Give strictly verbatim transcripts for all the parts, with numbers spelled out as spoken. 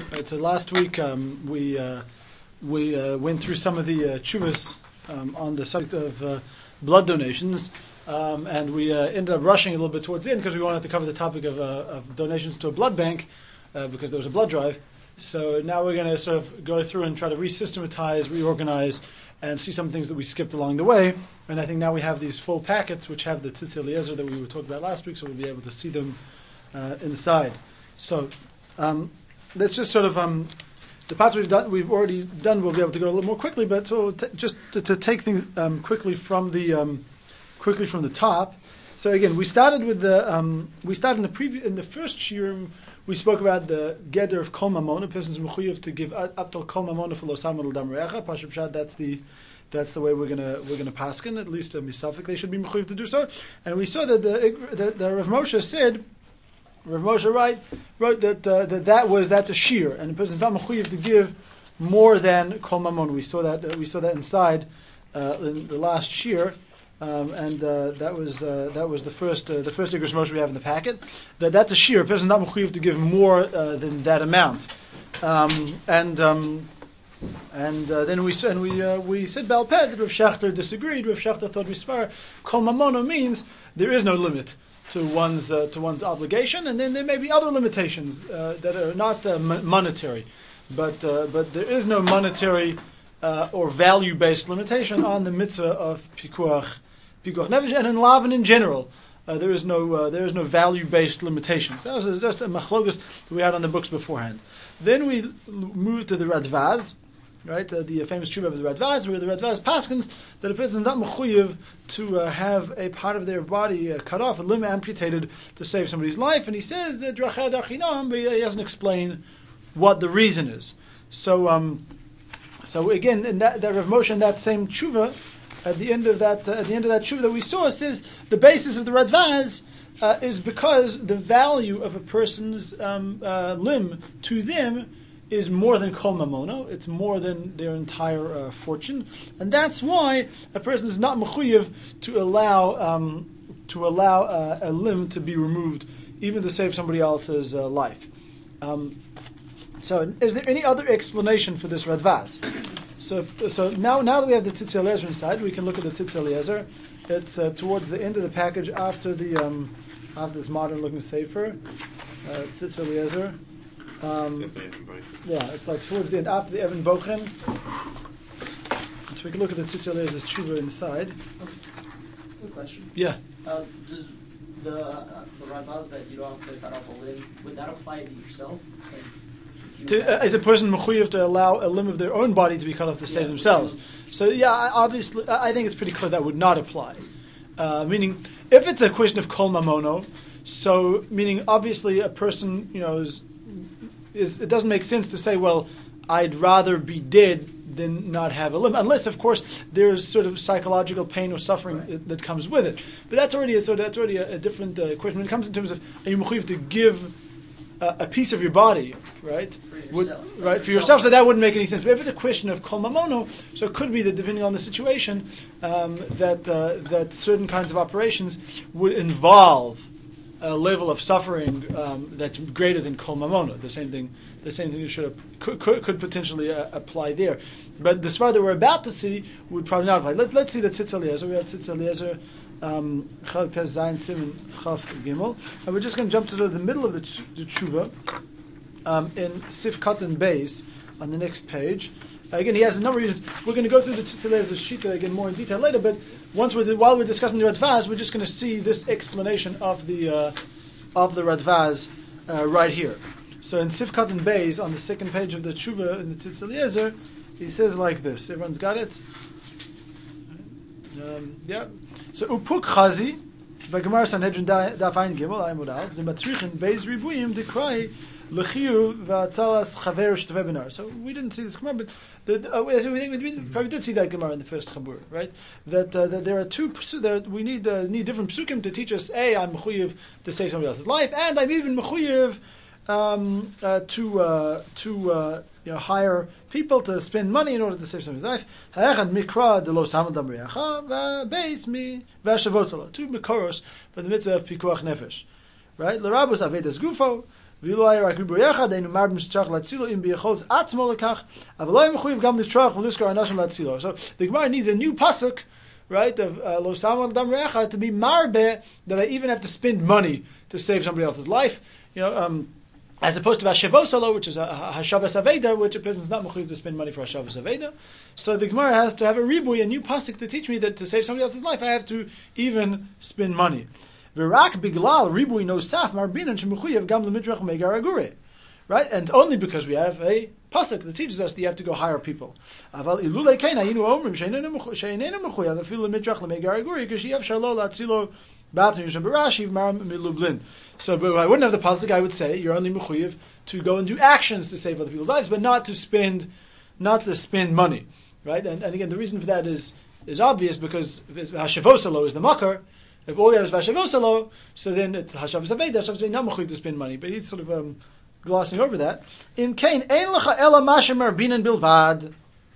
Right, so last week um, we uh, we uh, went through some of the uh, tshuvas um, on the subject of uh, blood donations, um, and we uh, ended up rushing a little bit towards the end because we wanted to cover the topic of, uh, of donations to a blood bank uh, because there was a blood drive. So now we're going to sort of go through and try to re-systematize, reorganize, and see some things that we skipped along the way. And I think now we have these full packets which have the Tzitz Eliezer that we were talking about last week, so we'll be able to see them uh, inside. So um, let's just sort of um, the parts we've done, we've already done. We'll be able to go a little more quickly, but so t- just to, to take things um, quickly from the um, quickly from the top. So again, we started with the um, we started in the previous in the first shiurim. We spoke about the geder of kol mamon. A person's mechuyev to give up till kol mamon for lo samad l'dam re'acha. Pashup pshat. That's the that's the way we're gonna we're gonna paskin. At least uh, misafik they should be mechuyev to do so. And we saw that the the, the Rav Moshe said. Rav Moshe right, wrote that, uh, that that was that's a shear, and the person's not mechuyev to give more than kol mamon. We saw that uh, we saw that inside uh, in the last shear, um, and uh, that was uh, that was the first uh, the first Igros Moshe we have in the packet. That that's a shear. A person's not mechuyev to give more uh, than that amount, um, and um, and uh, then we and we uh, we said Baal Peh that Rav Shachter disagreed. Rav Shachter thought mispar kol mamono means there is no limit to one's uh, to one's obligation, and then there may be other limitations uh, that are not uh, m- monetary, but uh, but there is no monetary uh, or value-based limitation on the mitzvah of pikuach pikuach nefesh, and in Lavin in general, uh, there is no uh, there is no value-based limitations. That was just a machlogus that we had on the books beforehand. Then we l- moved to the Radvaz. Right, uh, the uh, famous tshuva of the Radvaz, where the Radvaz paskins that a person is not mechuyev to uh, have a part of their body uh, cut off, a limb amputated to save somebody's life, and he says drachei darchinam, but he doesn't explain what the reason is. So, um, so again, in that, that Rav Moshe, in that same tshuva, at the end of that, uh, at the end of that tshuva that we saw, says the basis of the Radvaz uh, is because the value of a person's um, uh, limb to them is more than kol mamono. It's more than their entire uh, fortune, and that's why a person is not mechuyev to allow um, to allow uh, a limb to be removed, even to save somebody else's uh, life. Um, so, is there any other explanation for this Radvaz? So, so now now that we have the Tzitz Eliezer inside, we can look at the Tzitz Eliezer. It's uh, towards the end of the package after the um, after this modern-looking sefer, uh, Tzitz Eliezer. Um, yeah, it's like towards the end, after the Evan Bochen. So we can look at the Tzitz Eliezer's tshuva inside. Good question. Yeah. Uh, does the uh, the Radvaz that you don't have to cut off a limb, would that apply to yourself? Like, to, uh, is a person mechuyev to allow a limb of their own body to be cut off to save yeah, themselves? So yeah, I- obviously, I I think it's pretty clear that would not apply. Uh, meaning, if it's a question of kol mamono, so meaning obviously a person, you know, is Is, it doesn't make sense to say, well, I'd rather be dead than not have a limb, unless, of course, there's sort of psychological pain or suffering right. that, that comes with it. But that's already a, so that's already a, a different uh, question. When it comes in terms of are you mechuyev to give uh, a piece of your body, right? For yourself. Would, For right for yourself. yourself, so that wouldn't make any sense. But if it's a question of kol mamono, so it could be that depending on the situation, um, that uh, that certain kinds of operations would involve a level of suffering um, that's greater than kol mamono. The same thing, the same thing should have, could, could, could potentially uh, apply there. But the svara that we're about to see would probably not apply. Let, let's see the Tzitz Eliezer. We have Tzitz Eliezer, um, Chalak Tez Zayin Siman Chaf Gimel, and we're just going to jump to the, the middle of the, tsh- the tshuva um, in Sif Katan Beis on the next page. Uh, again, he has a number of reasons. We're going to go through the Tzitz Eliezer's shita again more in detail later, but once we're while we're discussing the Radvaz, we're just going to see this explanation of the uh, of the Radvaz uh, right here. So in Sif Katan Beis, on the second page of the Tshuva in the Tzitz Eliezer, he says like this. Everyone's got it? Um, yeah. So Upuk Chazi, by Gemara Sanhedrin Daf Ayin Gimel, Ayin Modal, the Matzrichin Beis Ribuyim Dekrai Lechiu V'Atzalas Chaver Shteveh Benar. So we didn't see this Gemara, but the, uh, we, we, we probably did see that Gemara in the first Chabur, right? That uh, that there are two. There we need uh, need different psukim to teach us. A, I'm mechuyev to save somebody else's life, and I'm even mechuyev um, uh, to uh, to uh, you know, hire people to spend money in order to save somebody's life. Ha'echad mikra de lo samad dam re'acha v'beis mi v'ashavot zalo. Two mikoros for the mitzvah of pikuach nefesh, right? L'rabos avedas gufo. ואילו היה רק ריבוי אחד, היינו מרבים שצריך להצילו, אם ביכולת עצמו לכך, אבל לא היה מחויב גם לצרוך ולזכור אנשים להצילו. So the Gemara needs a new pasuk, right, of lo samar adam recha, to be marbe, that I even have to spend money to save somebody else's life, you know, um, as opposed to Hashavosalo, which is a Hashavas Aveda, which a person is not mechuyev to spend money for Hashavas Aveda. So the Gemara has to have a ribui, a new pasuk to teach me that to save somebody else's life, I have to even spend money. V'rak biglal ribui nosaf marbinan shemechuyev gam lemidrach megar agure. Right? And only because we have a pasuk that teaches us that you have to go hire people. Aval ilulei kain hayinu omrim she'einenu mechuyev afilu lemidrach lemegar agure because she'yev shalo latzilo b'atim yishem b'rashi v'maram milublin. So, but I wouldn't have the pasuk. I would say you're only mechuyev to go and do actions to save other people's lives, but not to spend, not to spend money, right? And, and again, the reason for that is is obvious because hashavosalo is the makar. If all you have is hashavosalo, so then it's hashavos aveda. Hashavos aveda not mechuyev to spend money, but he's sort of um, glossing over that. In Cain, ein lecha ela mashem marbinan bilvad.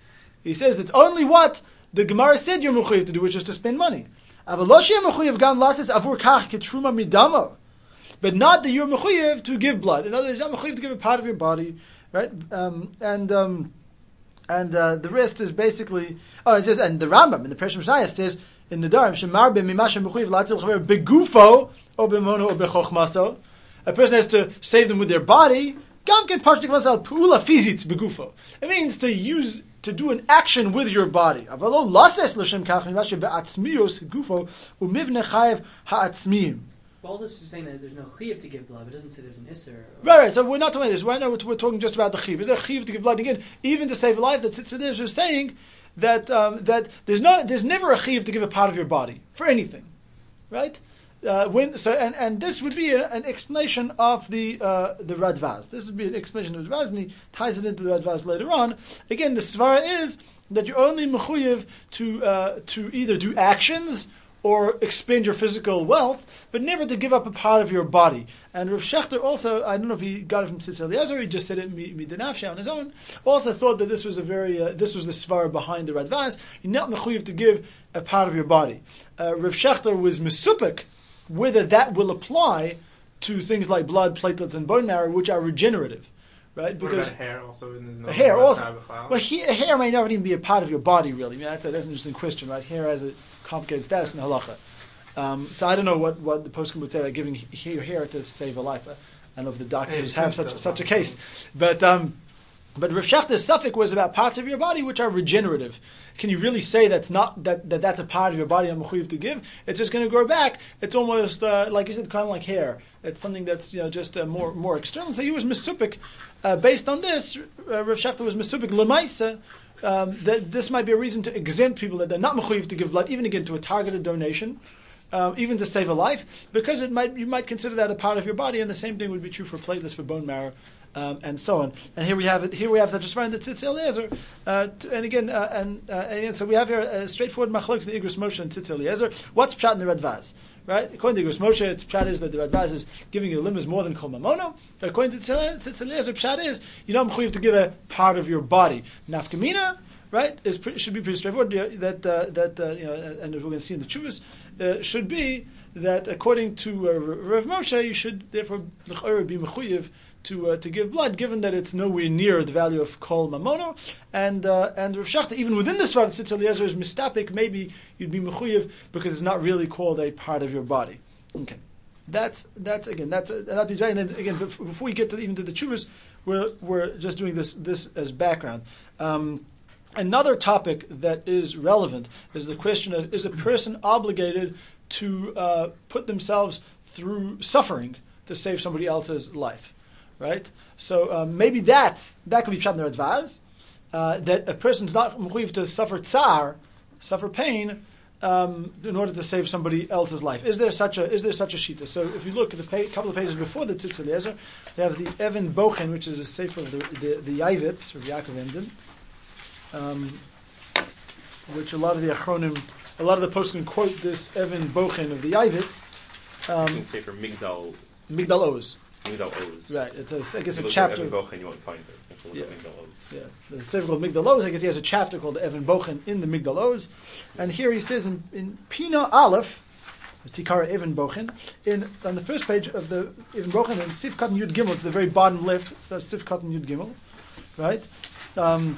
He says it's only what the Gemara said you're mechuyev to do, which is to spend money. Avaloshi mechuyev gam lasis avur kach ketruma midamo. But not that you're mechuyev to give blood. In other words, you're not mechuyev to give a part of your body, right? Um, and um, and uh, the rest is basically. Oh, it says, and the Rambam in the Pershim Mishnah says in the Darim, "Shemar b'mimashem mechuyev latil chaver begufo or b'mono or b'chochmaso." A person has to save them with their body. Gam ken parshik masal pu'ula fizit begufo. It means to use to do an action with your body. Avalo lases l'shem kach mimashem be'atzmios gufo u'mivne chayev ha'atzmiyim. Well, all this is saying that there's no chiyuv to give blood. It doesn't say there's an isser. Right, right. So we're not talking about this. Right now we're, we're talking just about the chiyuv. Is there a chiyuv to give blood? Again, even to save a life, that Tzitz is saying that um, that there's no, there's never a chiyuv to give a part of your body for anything, right? Uh, when so and, and this would be a, an explanation of the uh, the Radvaz. This would be an explanation of the Radvaz, and he ties it into the Radvaz later on. Again, the svara is that you're only mechuyev to uh, to either do actions or expend your physical wealth, but never to give up a part of your body. And Rav Shechter also, I don't know if he got it from Tzitz Eliezer, he just said it midinafshe on his own, also thought that this was a very, uh, this was the svara behind the Radvaz. You're not mechuyev to give a part of your body. Uh, Rav Shechter was mesupik whether that will apply to things like blood, platelets, and bone marrow, which are regenerative. Right? Because what about hair also? And there's no hair also. Well, he, hair may not even be a part of your body, really. I mean, that's, a, that's an interesting question, right? Hair has a complicated status in halacha. Um, so I don't know what, what the poskim would say about giving your hair to save a life. I don't know if the doctors have such such a case, but um, but Rav Shechter's suffix was about parts of your body which are regenerative. Can you really say that's not that, that that's a part of your body I'm mechuyev to give? It's just going to grow back. It's almost uh, like you said, kind of like hair. It's something that's you know just uh, more more external. So he was mesupik. Uh, based on this, uh, Rav Shechter was mesupik lemaisa. Um, that this might be a reason to exempt people that they're not mechuyev to give blood, even again to a targeted donation, uh, even to save a life, because it might you might consider that a part of your body, and the same thing would be true for platelets, for bone marrow, um, and so on. And here we have it. Here we have such a svara that Tzitz Eliezer, uh, t- and again, uh, and, uh, and again, so we have here a straightforward machlokes the Igros Moshe and Tzitz Eliezer. What's pshat in the Radvaz? Right? According to Igros Moshe, it's pshat is that the Radvaz is giving you a limit more than kol mamono. According to Tzitz Eliezer, pshat is you don't mechuyev to give a part of your body. Nafkamina. Right, is pre- should be pretty straightforward. That uh, that uh, you know, and we're going to see in the Chuvas, uh, should be that according to uh, Rav Moshe, you should therefore be mechuyev to uh, to give blood, given that it's nowhere near the value of kol mamono. And uh, and Rav Shechter, even within this svara, Tzitz Eliezer is mistapik. Maybe you'd be mechuyev because it's not really called a part of your body. Okay, that's that's again that's uh, that is right. And then, again, before we get to even to the Chuvas, we're we're just doing this this as background. Um, Another topic that is relevant is the question of, is a person obligated to uh, put themselves through suffering to save somebody else's life, right? So um, maybe that, that could be pshat in the Radvaz, uh, that a person's not mechuyev to suffer tsar, suffer pain, um, in order to save somebody else's life. Is there such a is there such a shita? So if you look at the pa- couple of pages before the Tzitz Eliezer, we have the Evan Bochen, which is a sefer of the, the, the Yavitz, of Yaakov Emden, Um, which a lot of the Achronim, a lot of the poskim quote this Evan Bochen of the Yavitz. Um, you can say for Migdal. Migdal Oz. Migdal Oz. Right. It's a, I guess you a look chapter. At Evan Bochen, you won't find it. That's what yeah. Migdal Oz. Yeah. There's a sefer called Migdal Oz. I guess he has a chapter called Evan Bochen in the Migdal Oz. And here he says in, in Pina Aleph, Tikara Even Bochin. In on the first page of the Even Bochin, in Sif Katan Yud Gimel, to the very bottom left, it says Sif Katan Yud Gimel, right? Um,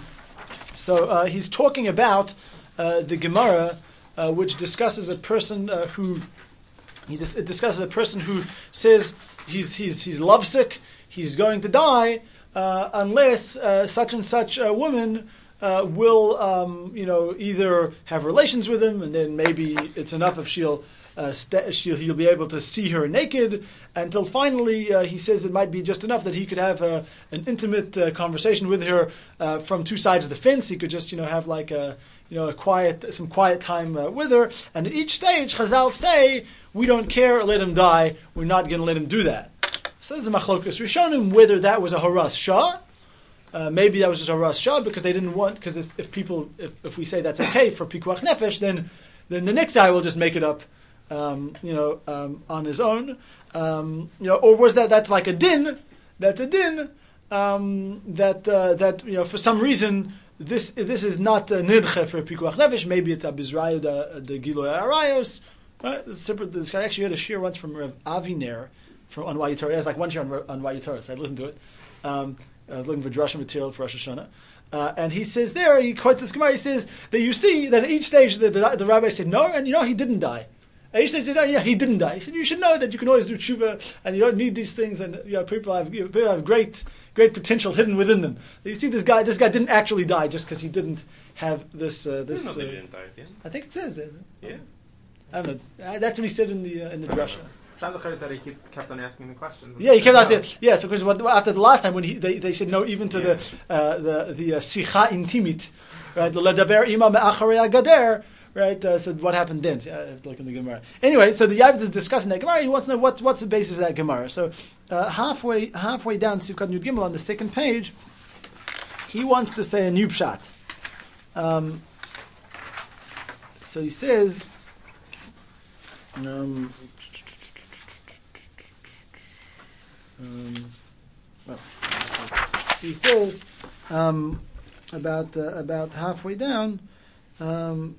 so uh, he's talking about uh, the Gemara, uh, which discusses a person uh, who he dis- it discusses a person who says he's he's he's lovesick, he's going to die uh, unless uh, such and such a woman uh, will um, you know either have relations with him, and then maybe it's enough if she'll. Uh, st- she'll, he'll be able to see her naked until finally uh, he says it might be just enough that he could have uh, an intimate uh, conversation with her uh, from two sides of the fence. He could just you know have like a you know a quiet some quiet time uh, with her. And at each stage, Chazal say we don't care, let him die. We're not going to let him do that. So there's a machlokas rishonim whether that was a haras shah. Uh, maybe that was just a haras shah because they didn't want because if, if people if, if we say that's okay for pikuach nefesh, then then the next guy will just make it up. Um, you know, um, on his own, um, you know, or was that that's like a din? That's a din um, that uh, that you know for some reason this this is not a nidche for pikuach nefesh. Maybe it's a bizrayu the the giloy arayos. Right? This guy actually had a shir once from Rav Aviner from on Why Torah. It was like one shir on, on Why Torah, so I listened to it. Um, I was looking for drasha material for Rosh Hashanah. Uh, and he says there, he quotes this Gemara. He says that you see that at each stage the, the, the rabbi said no, and you know he didn't die. And he said, oh, yeah, he didn't die. He said, you should know that you can always do tshuva, and you don't need these things, and you know, people have you know, people have great, great potential hidden within them. You see, this guy, this guy didn't actually die just because he didn't have this. Uh, this. I didn't know uh, they didn't die at the end. I think it says. It. Yeah. I don't know. Uh, that's what he said in the uh, in the drasha. Shadlach is that he keep, kept on asking the questions. Yeah, he kept no. asking. Yeah, so because after the last time when he they, they said no, even to Yeah. the uh, the the uh, sicha intimit, right? The ledaber ima me'acharei gader. Right, uh, so what happened then? I have to look in the Gemara. Anyway, so the Yavit is discussing that Gemara. He wants to know what's what's the basis of that Gemara. So uh, halfway halfway down Sivkat Yud Gimel on the second page, he wants to say a new pshat. Um, so he says, um, um, well, he says um, about uh, about halfway down. Um,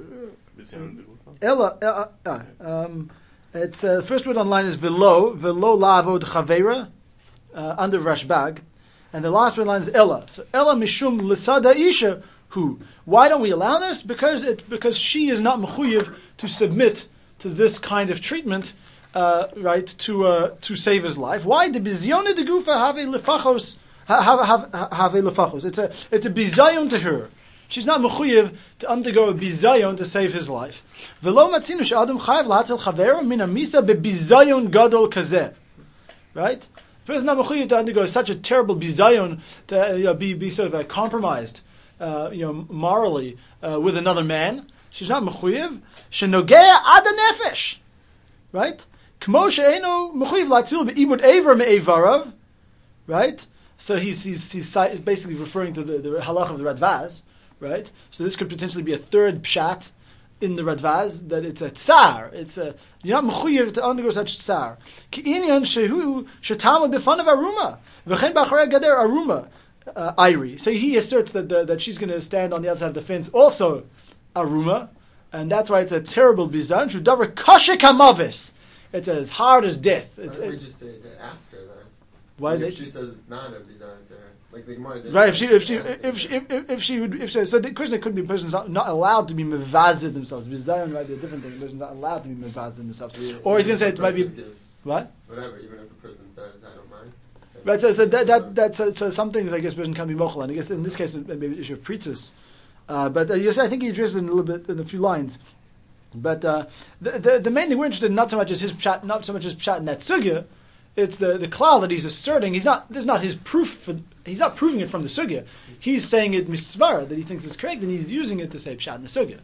Ella, uh, uh, um, it's uh, the first word online is velo, velo lavod chavera, uh, under Rashbag, and the last word online is Ella. So Ella mishum lisada isha who. Why don't we allow this? Because it because she is not mechuyev to submit to this kind of treatment, uh, right? To uh, to save his life. Why the bizyone de gufa have lefachos have have have lefachos? It's a it's a bizayon to her. She's not mechuyev to undergo a bizayon to save his life. V'lo matzinu she'adam chayav lahatzil chavero min amisa bebizayon gadol kazeh. Right? The person not mechuyev to undergo such a terrible bizayon to uh, you know, be be sort of uh, compromised, uh, you know, morally uh, with another man. She's not mechuyev. Shenogea ad nefesh. Right? Kmo she'eno mechuyev lahatzil be'ibud ever me'evarav. Right? So he's he's he's basically referring to the, the halach of the Radvaz. Right, so this could potentially be a third pshat in the Radvaz that it's a tsar. It's a you're not mechuyev to undergo such tsar. Ki'inyan shehu shetamud b'fanav aruma v'chen b'acharei gader aruma uh, Iri. So he asserts that the, that she's going to stand on the outside of the fence, also aruma, and that's why it's a terrible bizan. Shudavar kashik hamavis. It's as hard as death. It's, Why don't we it, just say to ask her then? why If they, she says not a bizarre to her, like the Gemara did. Right, if she, if she, if she, if, if, if she would, if she, so the question could be a person's not, not allowed to be mevazid themselves. Bizayon might be a different thing. A person's not allowed to be mevazid themselves. Or he's going to say it might be what? Whatever, even if a person says I don't mind. Right, so, so that that that's so, so some things I guess person can be mochel, and I guess in this case it may be an issue of pritus. Uh, but uh, yes, I think he addressed it in a little bit in a few lines. But uh, the, the the main thing we're interested in not so much as his pshat, not so much as pshat in that sugya. It's the the klal that he's asserting. He's not. This is not his proof. For, he's not proving it from the sugya. He's saying it misvara that he thinks is correct, and he's using it to say pshat in the sugya.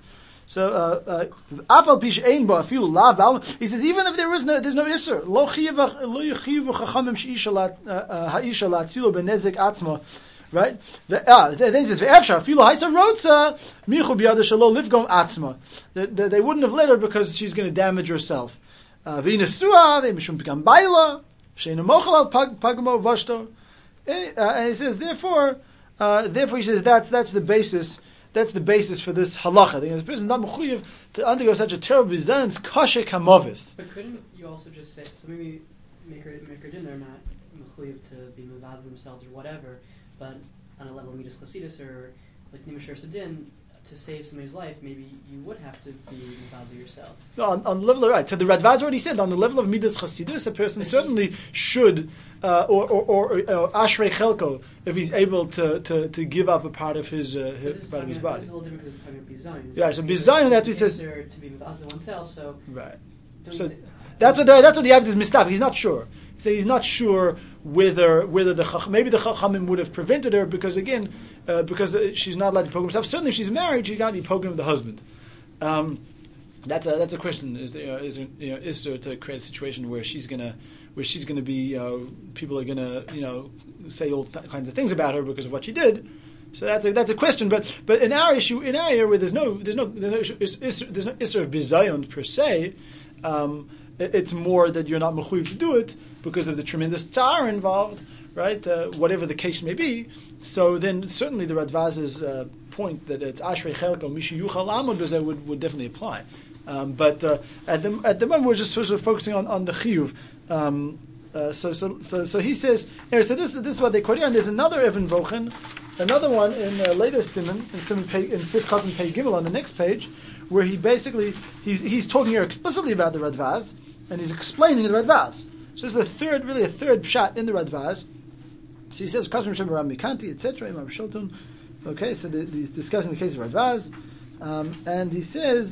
So afal pish ein bo afilu lav. He says even if there is no, there's no iser. Lo chiyuv lo yichiyu chachamim sheisha lat haisha latzilu benezek atzma. Right? The, ah, then he says ve'efshar afilu haisa rotza michu biyada shelo livgom atzma. They wouldn't have let her because she's going to damage herself. V'inasua ve'mishum pigam baila. And he says, therefore, uh, therefore he says that's that's the basis that's the basis for this halacha. The person is not mechuyev to undergo such a terrible bizayon, kasher kamovis. But couldn't you also just say, so maybe make her, make her din, they're not mechuyev to be mevaz themselves or whatever, but on a level of midas chasidus or like nimashar sadin, to save somebody's life, maybe you would have to be mevaz yourself. No, on, on the level of right. So the Radvaz already said on the level of midas chasidus, a person But certainly should, uh, or or, or uh, ashrei chelko, if he's able to, to, to give up a part of his, uh, But his this is, part of talking his about, body. this is a little different because it's talking about bizayon. Yeah, so bizayon, that's what it says- To be mevaz oneself, so Right. don't So you thi- that's what the, that's what the Avd is mistap. He's not sure. So he's not sure whether whether the chach, maybe the chachamim would have prevented her because again uh, because uh, she's not allowed to poke herself. Certainly, if she's married, she can't be poking with the husband. Um, that's a that's a question. Is there, uh, is there, you know, is there to create a situation where she's gonna where she's gonna be you know, people are gonna you know say all th- kinds of things about her because of what she did. So that's a, that's a question. But but in our issue in our area where there's no there's no there's no issue, is, is, there's no issue of bizayon per se. Um, it, it's more that you're not mechuyev to do it because of the tremendous tsar involved, right? Uh, whatever the case may be. So then certainly the Radvaz's uh, point that it's ashrei chelko mishi yuchal lamod b'zeh would would definitely apply. Um, but uh, at the at the moment we're just sort of focusing on, on the chiyuv. Um, uh, so so so so he says. Anyway, so this this is what they quote here. And there's another Evan Vochen, another one in uh, later Simon in Simon Pei, in Sifchat and Pei Gimel on the next page, where he basically he's he's talking here explicitly about the Radvaz and he's explaining the Radvaz. So this is a third, really a third shot in the Radvaz. So he says, "Kashem Shem Ram Mikanti, et cetera" Imam Shultun. Okay, so the, he's discussing the case of Radvaz, um, and he says,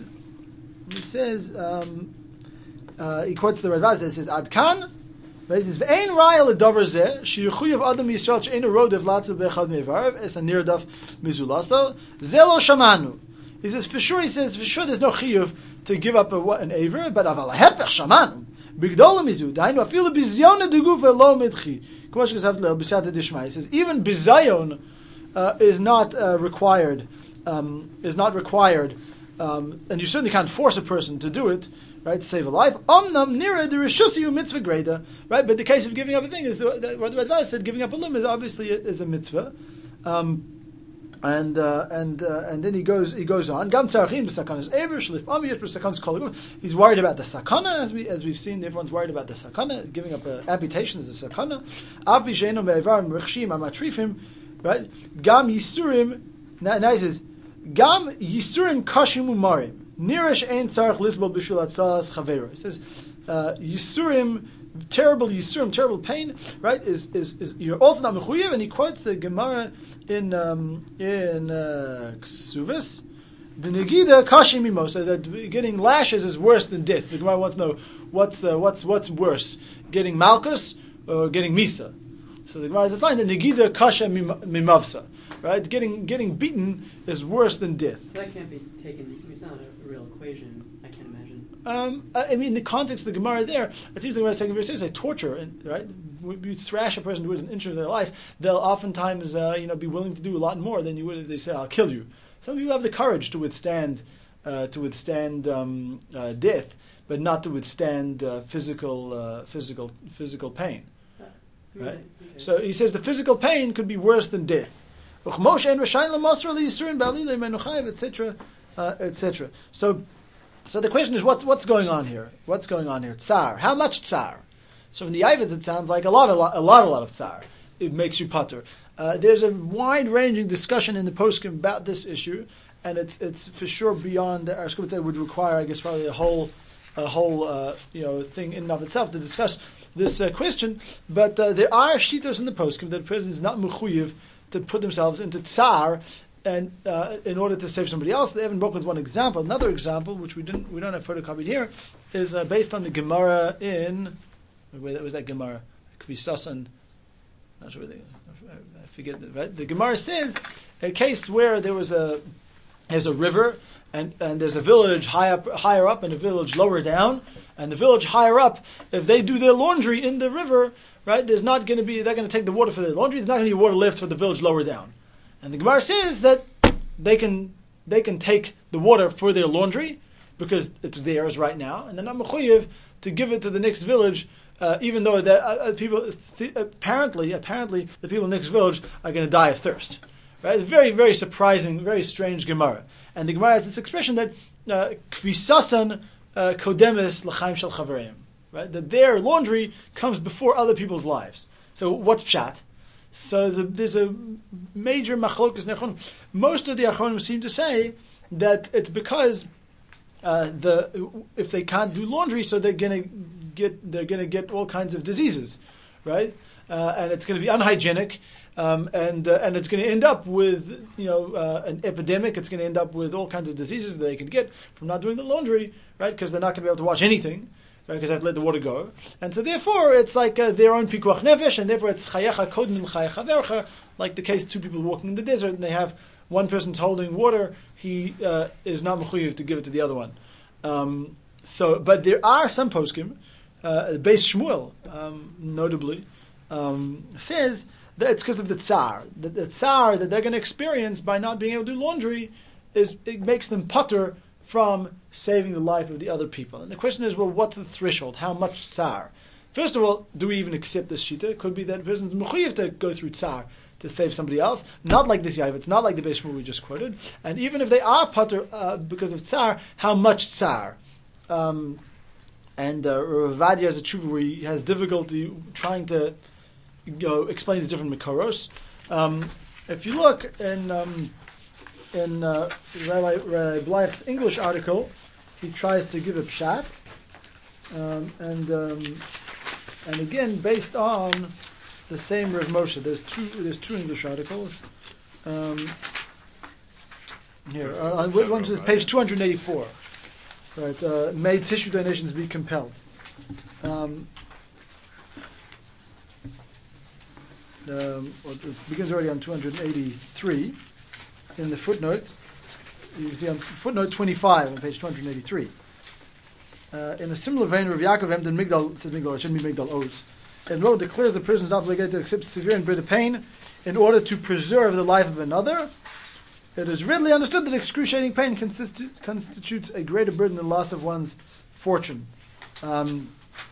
he says, um, uh, he quotes the Radvaz. He says, "Ad kan." He says, "Ve'ein raya ledavar zeh sheyichuyev adam Yisrael she'ein rodev latzav bechad mevarv es anirdav mizulasto zelo shamanu." He says, for sure, he says, for sure, there's no chiyuv to give up a, what, an aver, but aval hafech shamanu bigdol mizu dainu afilu bizyona degufa lo midchi. He says even bizayon uh, is not uh, required. Um, is not required, um, and you certainly can't force a person to do it, right? To save a life. Omnam nira the rishusiyu mitzvah greda, right? But the case of giving up a thing is what the Radvaz said. Giving up a limb is obviously a, is a mitzvah. Um, And uh, and uh, and then he goes he goes on. Gam tzarachim b'sakanas ever shlif amiyot b'sakanas kol. He's worried about the sakana, as we as we've seen. Everyone's worried about the sakana. Giving up an amputation is a sakana. Avi sheino me'evarim rechshim amatrifim. Right. Gam yisurim. Now, now he says gam yisurim kashim umarim. Nirish ein tzarach lisbol b'shul atzalas chavero. He says uh, yisurim. Terrible yisurim, terrible pain, right? Is is is you're also not mechuyev, and he quotes the Gemara in um, in uh, Ksuvas, the negida kashim mimo, so that getting lashes is worse than death. The Gemara wants to know what's uh, what's what's worse, getting malchus or getting misa. So the Gemara says line the negida kasha mimavsa, right? Getting getting beaten is worse than death. That can't be taken. It's not a real equation. I can't imagine. Um, I mean, the context of the Gemara there, it seems like what I was saying, it's like torture, and, right? When you thrash a person to an inch of their life, they'll oftentimes, uh, you know, be willing to do a lot more than you would if they say, "I'll kill you." Some people have the courage to withstand, uh, to withstand um, uh, death, but not to withstand uh, physical, uh, physical, physical pain. Uh, Right. okay. So he says the physical pain could be worse than death. et cetera, uh, et cetera. So. So the question is, what's what's going on here? What's going on here? Tsar. How much tsar? So in the Yavit, it sounds like a lot, a lot, a lot, a lot of tsar. It makes you putter. Uh, there's a wide-ranging discussion in the poskim about this issue, and it's it's for sure beyond our scope. It would require, I guess, probably a whole a whole uh, you know thing in and of itself to discuss this uh, question. But uh, there are shitos in the poskim that the person is not mechuyev to put themselves into tsar. And uh, in order to save somebody else, the Evan Book is one example. Another example, which we didn't, we don't have photocopied here, is uh, based on the Gemara in. Where was that Gemara? Kvisasan. Not sure where they. I forget. The, right? The Gemara says a case where there was a there's a river and, and there's a village high up, higher up and a village lower down, and the village higher up, if they do their laundry in the river, right, there's not going to be they're going to take the water for their laundry. There's not going to be water left for the village lower down. And the Gemara says that they can they can take the water for their laundry because it's theirs right now, and they're not mechuyev to give it to the next village, uh, even though the uh, people th- apparently apparently the people in the next village are going to die of thirst. Right? Very, very surprising, very strange Gemara. And the Gemara has this expression that kvisasan kodemis l'chaim shel chavereim. Right? That their laundry comes before other people's lives. So what's pshat? So the, there's a major machlokas in Achronim. Most of the Achronim seem to say that it's because uh, the if they can't do laundry, so they're gonna get they're gonna get all kinds of diseases, right? Uh, and it's going to be unhygienic, um, and uh, and it's going to end up with you know uh, an epidemic. It's going to end up with all kinds of diseases that they can get from not doing the laundry, right? Because they're not going to be able to wash anything. Because right, they have to let the water go, and so therefore it's like uh, their own pikuach nefesh, and therefore it's chayecha kodem chayecha vercha, like the case two people walking in the desert, and they have one person's holding water, he uh, is not mechuyev to give it to the other one. Um, so, but there are some poskim, uh, Beis Shmuel, um, notably, um, says that it's because of the tsar, that the tsar that they're going to experience by not being able to do laundry is it makes them putter from saving the life of the other people. And the question is, well, what's the threshold? How much tsar? First of all, do we even accept this shita? It could be that a person's mechuyev to go through tsar to save somebody else. Not like this Yaiv, it's not like the Beis Shmuel we just quoted. And even if they are putter uh, because of tsar, how much tsar? Um, and uh, Rav Ovadia has a tshuva where he has difficulty trying to you know, explain the different Mikoros. Um, if you look in... Um, In uh, Rabbi, Rabbi Bleich's English article, he tries to give a pshat, um, and um, and again based on the same Rav Moshe. There's two. There's two English articles. Um, here, uh, one says page two hundred eighty-four. Right, uh, may tissue donations be compelled. Um, um, well, it begins already on two hundred eighty-three. In the footnote, you can see on footnote twenty-five on page two hundred eighty-three. Uh, in a similar vein, Rav Yaakov Emden Migdal says Migdal, it shouldn't be Migdal Oz. And Rav declares the person is not obligated to accept severe and bitter pain in order to preserve the life of another. It is readily understood that excruciating pain constitu- constitutes a greater burden than loss of one's fortune. Um,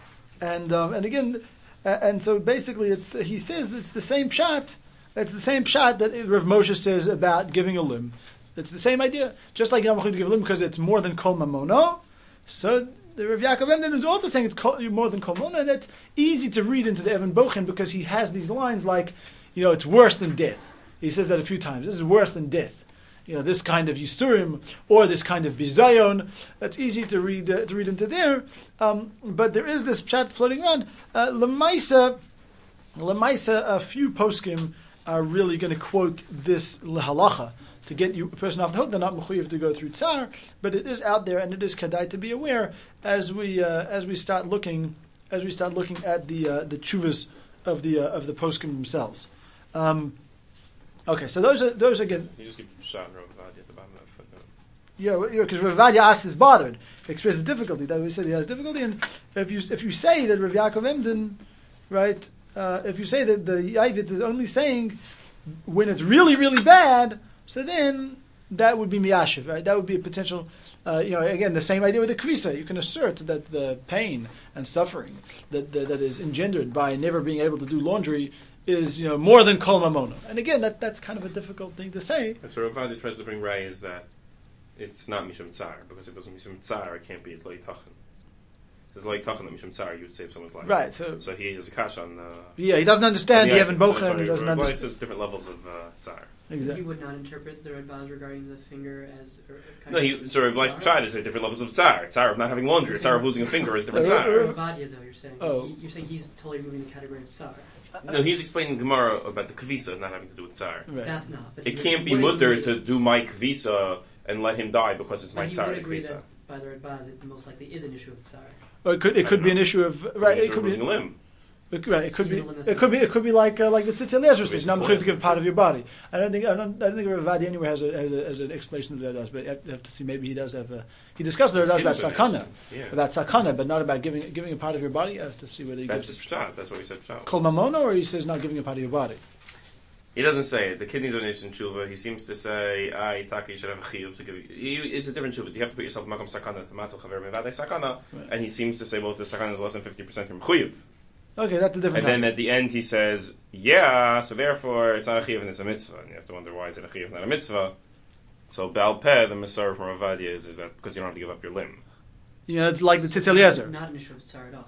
and um, and again, uh, and so basically, it's uh, he says it's the same pshat. It's the same pshat that Rav Moshe says about giving a limb. It's the same idea. Just like you're not to give a limb because it's more than kol mamono, so the Rav Yaakov Emden is also saying it's kol, more than kol mamono, and that's easy to read into the Evan Bochen because he has these lines like, you know, it's worse than death. He says that a few times. This is worse than death. You know, this kind of yisurim or this kind of bizayon. That's easy to read uh, to read into there. Um, but there is this pshat floating around. Uh, Lemaisa, Lemaisa, a few poskim are really going to quote this lehalacha to get you a person off the hook. They're not mechuyev to go through tsar, but it is out there, and it is kedai to be aware as we uh, as we start looking as we start looking at the uh, the tshuvas of the uh, of the poskim themselves. Um, okay, so those are those again. You just keep shouting Rav Ovadia at the bottom of the footnote. Yeah, because Rav Ovadia asks is bothered, expresses difficulty. That we said he has difficulty, and if you if you say that Rav Yaakov Emden, right. Uh, if you say that the Yavit is only saying when it's really, really bad, so then that would be miyashiv, right? That would be a potential, uh, you know, again, the same idea with the kvisa. You can assert that the pain and suffering that, that that is engendered by never being able to do laundry is, you know, more than kol mamono. And again, that that's kind of a difficult thing to say. And so Rav Ovadia tries to bring Ray is that it's not mishum tsar, because if it was mishum tsar, it can't be, it's lo yitachin. There's like talking that Mishum Tsar, you would save someone's life. Right. So, so he has a kash on. Uh, yeah, he doesn't understand the, the Evan Bochen. So He doesn't understand. There's different levels of uh, Tsar. Exactly. He would not interpret the Red Baz regarding the finger as. Or, kind No, he sort of likes Pshad is there are different levels of Tsar. Tsar of not having laundry, Tsar of losing a finger is different Uh, Tsar. Rav Ovadia, though, you're saying. Oh. He, you're saying he's totally removing the category of Tsar. No, he's explaining Gemara about the Kvisa not having to do with Tsar. Right. That's not. But It he can't be would mutter agree- to do my Kvisa and let him die because it's my But he Tsar would agree Kvisa. that by the Red Baz, it most likely is an issue of Tsar. Or it could it I could don't be an know. issue of right. He's It could be losing a limb. It, right, it could be. Even when It that's could be. not- It could be like uh, like the Tzitz Eliezer says. Now I'm Basically. going to give part of your body. I don't think. I don't. I don't think Rav Ovadia anywhere has a, has, a, has an explanation of that. But you have, you have to see. Maybe he does have a. He discussed there about sakana, Yeah. about sakana, but not about giving giving a part of your body. You have to see whether he That's gives just Pshad. That's what he said Pshad. kol mamono or he says not giving a part of your body. He doesn't say it. The kidney donation tshuva, he seems to say, ah, Itaka, you should have a chiyuv to give you. He, it's a different tshuva. You have to put yourself in makam sakana, to matzal chaver mevadei sakana, Right. and he seems to say, well, if the sakana is less than fifty percent, you're chiyuv. Okay, that's a different. And then topic. at the end he says, yeah, so therefore it's not a chiyuv and it's a mitzvah. And you have to wonder, why is it a chiyuv, not a mitzvah? So Baal Peh, the Masorah from Avadia, is, is that because you don't have to give up your limb. You know, it's like the Tzitz Eliezer. Not an issue of tsar at all.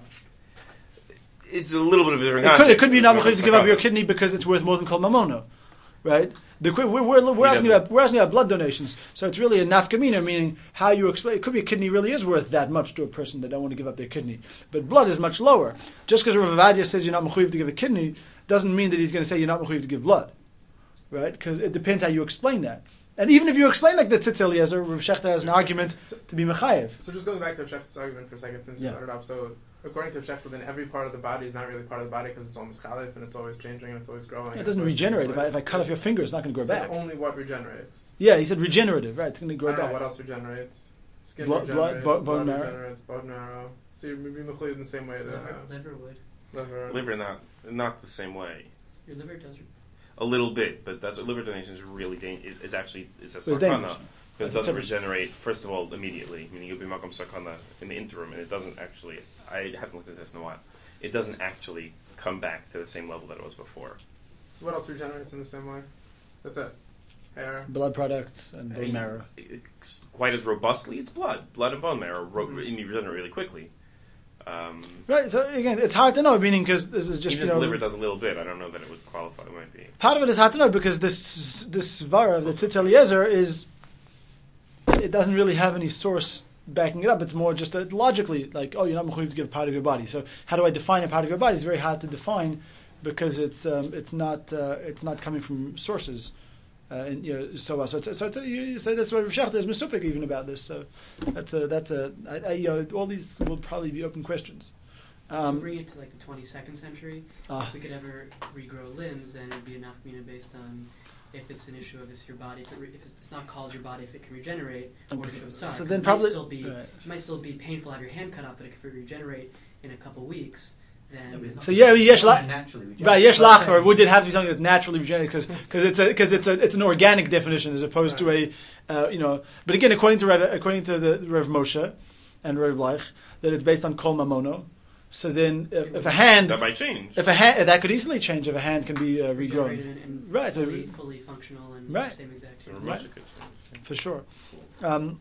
It's a little bit of a different It could, context. it could be It's not not mechuyev to give up sakana. your kidney because it's worth more than kol mamono, right? The, we're we're, we're He asking doesn't. about we're asking about blood donations, so it's really a nafkamina, meaning how you explain. It could be a kidney really is worth that much to a person that don't want to give up their kidney, but blood is much lower. Just because Rav Avadia says you're not mechuyev to give a kidney doesn't mean that he's going to say you're not mechuyev to give blood, right? Because it depends how you explain that. And even if you explain like the Tzitz Eliezer, Rav Shechter has an argument to be mechayev. So just going back to Shechter's argument for a second, since Yeah. you brought it up. So according to Shechter, then every part of the body is not really part of the body because it's all mischalif and it's always changing and it's always growing. It and doesn't it's always regenerate. If changing I, if I cut off your finger, it's not going to grow So it's back. only what regenerates. Yeah, he said regenerative, right? It's going to I grow don't know back. what else regenerates. Skin Blood- blood- regenerates, bo- blood, bone marrow. regenerates, bone marrow. So you're maybe mechuyev in the same way that Liver, uh, liver would. liver. Liver, not, not the same way. Your liver does. A little bit, but that's liver donation is really da- is, is actually is a It's dangerous. sakana because That's it a doesn't separate- regenerate. First of all, immediately, meaning you'll be makom sakana in the interim, and it doesn't actually. I haven't looked at this in a while. It doesn't actually come back to the same level that it was before. So what else regenerates in the same way? That's it. Hair. Blood products and bone And marrow. it's quite as robustly, it's blood, blood and bone marrow, ro- and you regenerate really quickly. Um, Right, so again, it's hard to know, meaning because this is just, even you if know, the liver does a little bit, I don't know that it would qualify. It might be. part of it is hard to know because this this svara of the Tzitz Eliezer is, it doesn't really have any source backing it up. It's more just a, logically like, oh, you're not mechuyev to give part of your body. So how do I define a part of your body? It's very hard to define because it's um, it's not uh, it's not coming from sources. Uh, and you know, so uh, so it's, so it's, you you say that's why Rav Shechter is misupik even about this. So that's a, that's a I, I, you know, all these will probably be open questions. Um, so bring it to like the twenty-second century. Ah. If we could ever regrow limbs, then it'd be enough mina based on if it's an issue of it's your body, if, it re- if it's, it's not called your body, if it can regenerate, or Okay. issue of tsar. So 'Cause then it probably- might still be right. it might still be painful to have your hand cut off, but if it regenerate in a couple weeks, then So yeah, yesh la- naturally right, yesh lach, or would it have to be something that's naturally regenerated? Because it's a because it's a it's an organic definition as opposed to a uh, you know. But again, according to Rev, according to the Rev Moshe and Rev Bleich, that it's based on kol mamono. So then, if, if a hand, That might change. if a hand that could easily change if a hand can be uh, regrown, regenerated and, and Right, so- fully, fully functional and Right. same exact. So shape. Rav Right. Moshe could change. for sure. Um,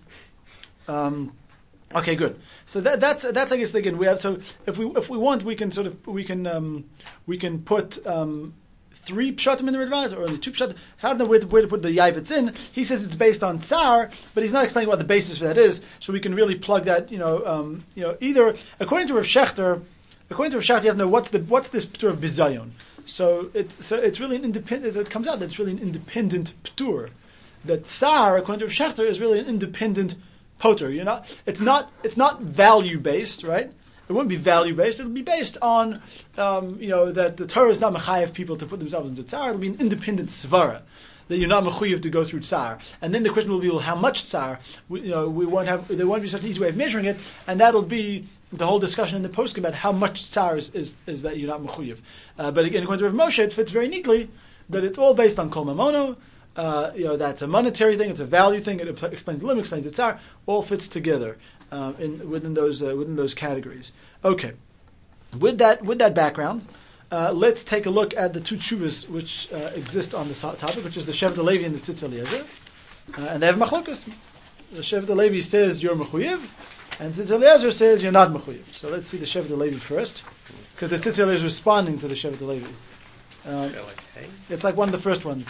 um, okay, good. So that, that's that's I guess again we have. So if we if we want, we can sort of we can um, we can put um, three pshatim in the Radvaz or only two pshatim. How do know where to, where to put the yavitz in? He says it's based on tsar, but he's not explaining what the basis for that is. So we can really plug that. You know, um, you know, either according to Rav Shechter, according to Rav Shechter, you have to know what's the what's this ptur of bizayon. So it's so it's really an independent. It comes out that it's really an independent ptur. That tsar, according to Rav Shechter, is really an independent poter. You're not. It's not. It's not value based, right? It wouldn't be value based. It'll be based on, um, you know, that the Torah is not mechayev people to put themselves into tsar. It'll be an independent svara that you're not mechuyev to go through tsar. And then the question will be, well, how much tsar? We, you know, we won't have. There won't be such an easy way of measuring it, and that'll be the whole discussion in the post about how much tsar is, is, is that you're not mechuyev. Uh, but again, according to Rav Moshe, it fits very neatly that it's all based on kol mamono. Uh, you know, that's a monetary thing, it's a value thing, it ap- explains the limit, explains the tsar, all fits together uh, in within those uh, within those categories. Okay, with that with that background, uh, let's take a look at the two tshuvas which uh, exist on this hot topic, which is the Shevet Levi and the Tzitz Eliezer, uh, and they have machlokas. The Shevet Levi says you're mechuyev, and Tzitz Eliezer says you're not mechuyev. So let's see the Shevet Levi first, because the Tzitz Eliezer is responding to the Shevet Levi. Um, They're like, hey, it's like one of the first ones.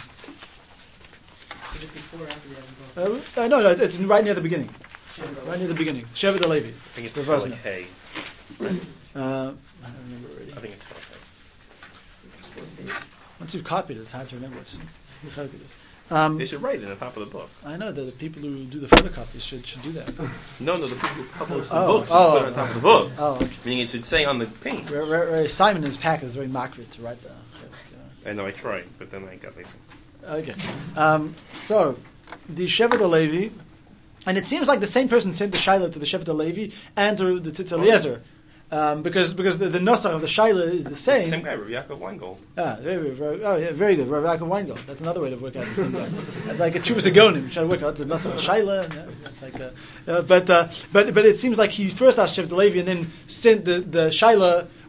Is it before or after the Adam Uh, uh, no, no, it's right near the beginning. Book? Right near the beginning. Shevet Levi. I think it's Reverse spelled now. like hey. Uh, I don't remember already. I think it's spelled hey. Once you've copied it, it's hard to remember what's who copied this. Um, They should write it in the top of the book. I know that the people who do the photocopies should should do that. No, no, the people who publish the Oh, books oh, should put it on top of the book. Oh, okay. Meaning it should say on the page. Re- re- re- Simon in his pack is very makrit to write that. I know I tried, but then I got lazy. Okay. Um, so, the Shevet Levi, and it seems like the same person sent the Shaila to the Shevet Levi and to the Tzitz Eliezer. Um, because because the, the Nusach of the Shaila is the same. Same guy, Rabbi Yaakov Weingold. Ah, very, very, oh, yeah, very good. Rav Yaakov Weingold. That's another way to work out the same guy. It's like a Chuvas Agonim. Try to work out the Nusach of Shaila. And, yeah, it's like a, uh, but uh, but but it seems like he first asked Shevet Levi and then sent the the Shaila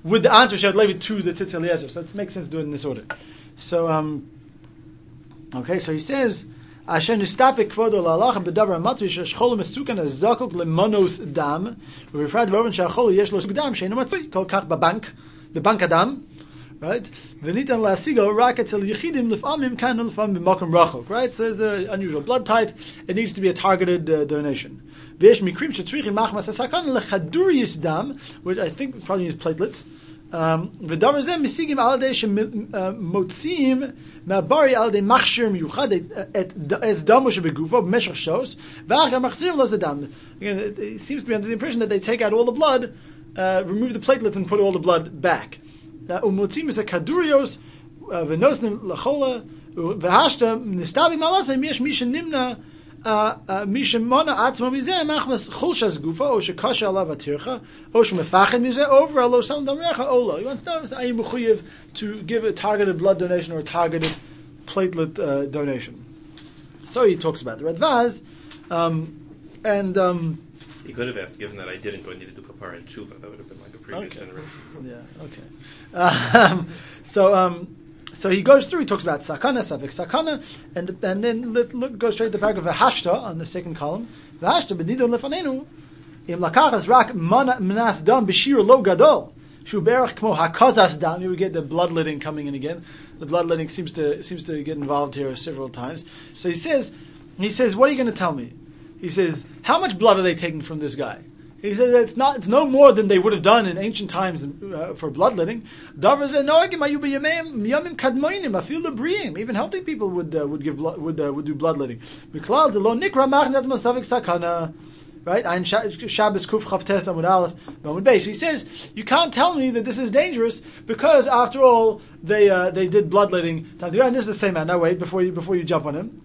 with the answer Shed Levi to the Tzitz Eliezer. So it makes sense to do it in this order. So, um, okay, so he says, Asher nistapik kvodo la'alachem b'davar amatri shechol mesukan azakuk lemonos dam v'rifrad b'oven shachol yesh lo dam she'enu matzui kol kach b'bank b'bank adam, right? V'nitan la'asigo rak etzel yichidim l'famim kan l'famim b'makom rachok, right? So it's an unusual blood type. It needs to be a targeted uh, donation. V'yesh mikrim shetzrichim machmas hasakan lechaduris dam, which I think probably means platelets. V'davar zeh misigim al dei shemotziim Ma'bari al de machshir miyuchad et es damo shebegufo b'meshach shos v'ach machzirim lo zedam. Again, it, it seems to be under the impression that they take out all the blood, uh, remove the platelets, and put all the blood back. Umotzim is a kadurios v'nosnim lachola v'hashta nistabi malasem yesh misha nimna misha mona atzma mizeh machmas chulshas gufa o shekasha alav atircha o shemefached mizeh over alo sam damrecha ola. You want to know is ayim mechuyev to give a targeted blood donation or a targeted platelet uh, donation. So he talks about the Radvaz, um, and um, he could have asked, given that I didn't go and need to do kapara and tshuva, that would have been like a previous okay. generation. Yeah, okay. Um, so um, so he goes through. He talks about sakana, safik sakana, and and then look, look, goes straight to the paragraph of hashta on the second column. V'hashta b'nidon lefanenu im lakachas rak manas dam b'shir lo gadol. You would get the bloodletting coming in again. The bloodletting seems to seems to get involved here several times. So he says, he says, what are you going to tell me? He says, how much blood are they taking from this guy? He says it's not, it's no more than they would have done in ancient times uh, for bloodletting. Even healthy people would uh, would give blood, would uh, would do bloodletting. Right, Ein Shabbos Kuf Chavtes Amud Aleph Amud Beis. He says you can't tell me that this is dangerous because after all they uh, they did bloodletting. And this is the same man. Now wait before you before you jump on him.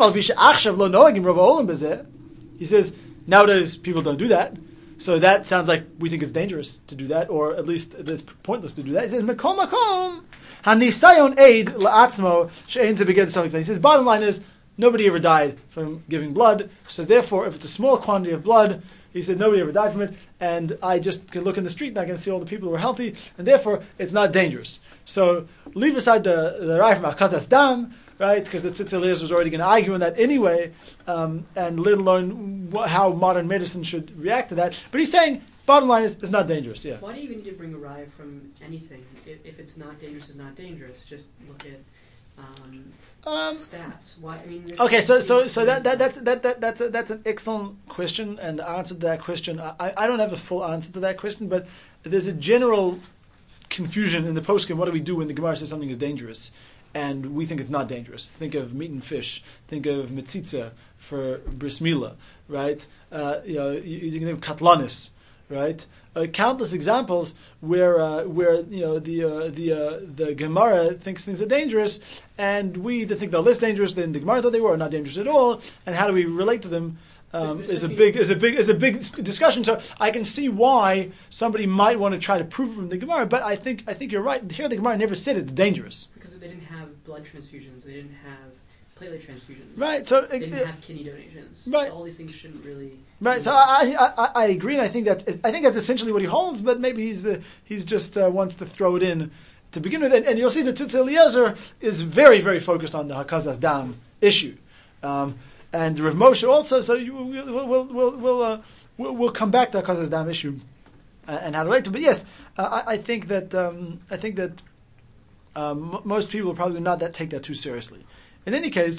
He says nowadays people don't do that, so that sounds like we think it's dangerous to do that, or at least it's pointless to do that. He says Mekom Makom Hanisayon Aid La'atzmo She'ein Zebeged Something. He says bottom line is, nobody ever died from giving blood, so therefore, if it's a small quantity of blood, he said nobody ever died from it, and I just can look in the street and I can see all the people who are healthy, and therefore, it's not dangerous. So, leave aside the the Rai from Akatas Dam, right, because the Tzitz Eliezer was already going to argue on that anyway, um, and let alone wh- how modern medicine should react to that. But he's saying, bottom line is, it's not dangerous, yeah. Why do you even need to bring a Rai from anything? If, if it's not dangerous, it's not dangerous. Just look at Um, Um, stats. Why? I mean, okay, so so so that that that that, that that's a, that's an excellent question, and the answer to that question, I, I don't have a full answer to that question, but there's a general confusion in the poskim. What do we do when the Gemara says something is dangerous, and we think it's not dangerous? Think of meat and fish. Think of mitzitza for bris milah, right? Uh, you know, you, you can think of katlanis, right? Uh, countless examples where uh, where you know the uh, the uh, the Gemara thinks things are dangerous, and we that think they're less dangerous than the Gemara thought they were, or not dangerous at all. And how do we relate to them? Um, is a big is a big is a big discussion. So I can see why somebody might want to try to prove it from the Gemara, but I think I think you're right. Here the Gemara never said it's dangerous because they didn't have blood transfusions. They didn't have platelet transfusions. Right. So they didn't uh, have kidney donations. Right. So all these things shouldn't really. Right. So I, I I agree, and I think that I think that's essentially what he holds. But maybe he's uh, he's just uh, wants to throw it in to begin with, and, and you'll see that Tzitz Eliezer is very very focused on the Hakazas Dam issue. Um, And Rav Moshe also, so you, we'll we'll we'll we'll, uh, we'll, we'll come back to the Hakazas Dam issue uh, and how to relate to it. But yes, uh, I, I think that um, I think that um, m- most people will probably not that take that too seriously. In any case,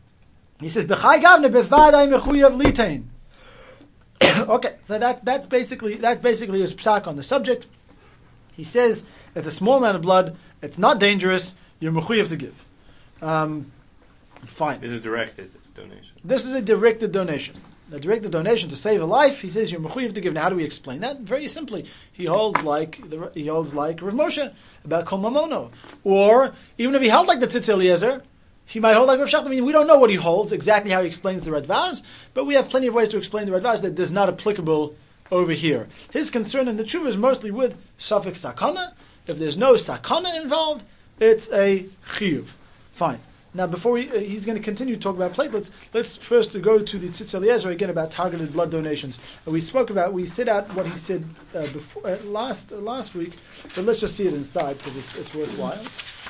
he says B'chai Gavne B'vadai Mechuyav Litain. Okay, so that that's basically that's basically his psak on the subject. He says it's a small amount of blood, it's not dangerous, you're mechuyav to give. Um, fine. It's a directed donation. This is a directed donation. A directed donation to save a life. He says you're mechuyav to give. Now, how do we explain that? Very simply, he holds like the, he holds like Rav Moshe about kol mamono, or even if he held like the Tzitz Eliezer, he might hold like Rav Shach. I mean, we don't know what he holds exactly how he explains the Radvaz, but we have plenty of ways to explain the Radvaz that is not applicable over here. His concern in the tshuva is mostly with suffix sakana. If there's no sakana involved, it's a chiyuv. Fine. Now, before we, uh, he's going to continue to talk about platelets, let's first go to the Tzitz Eliezer again about targeted blood donations. Uh, we spoke about, we set out what he said uh, before uh, last uh, last week, but let's just see it inside because it's, it's worthwhile.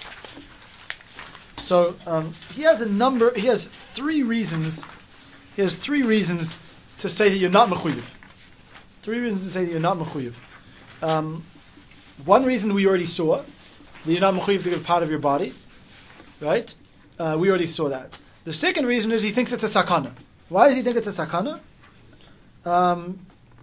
So um, he has a number. He has three reasons. He has three reasons to say that you're not mechuyev. Three reasons to say that you're not mechuyev. Um, one reason we already saw that you're not mechuyev to give part of your body, right? Uh, we already saw that. The second reason is he thinks it's a sakana. Why does he think it's a sakana? Um,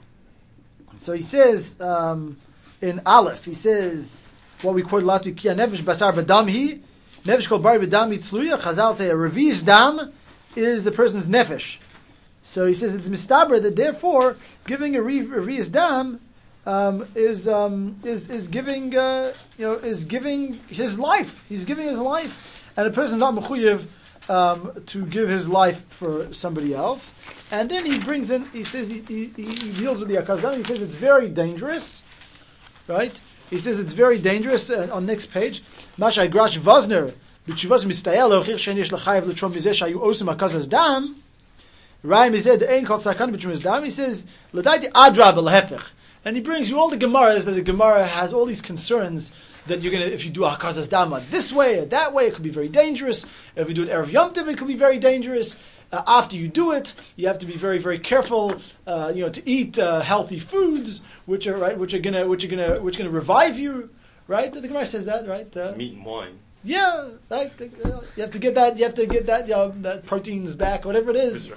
so he says um, in Aleph, he says what we quoted last week: "Ki nefesh basar b'damhi, nefesh kol bari b'dami tzluya." Chazal say a revi's dam is a person's nefesh. So he says it's mistaber that therefore giving a revi's dam um, is um, is is giving uh, you know is giving his life. He's giving his life. And a person is not mechuyev um, to give his life for somebody else. And then he brings in, he says, he, he, he deals with the Akazan, he says it's very dangerous, right? He says it's very dangerous, uh, on next page, Mashai Grash Vosner, b'tshuvas mistayel, le'ochir she'en yesh l'chayev l'trom mizeh shayu osem akazas dam, Raya mizeh de'ein kol sakan b'tshum dam, he says, l'daiti adrab l'hefech. And he brings you all the Gemaras, that the Gemara has all these concerns that you're gonna, if you do Hakazas Dama this way or that way, it could be very dangerous. If you do it Erev Yom Tov, it could be very dangerous. Uh, after you do it, you have to be very, very careful, uh, you know, to eat uh, healthy foods, which are right, which are gonna, which are gonna, which are gonna revive you, right? The Gemara says that, right? Uh, Meat and wine. Yeah, right. Uh, you have to get that. You have to get that. You know, that proteins back, whatever it is.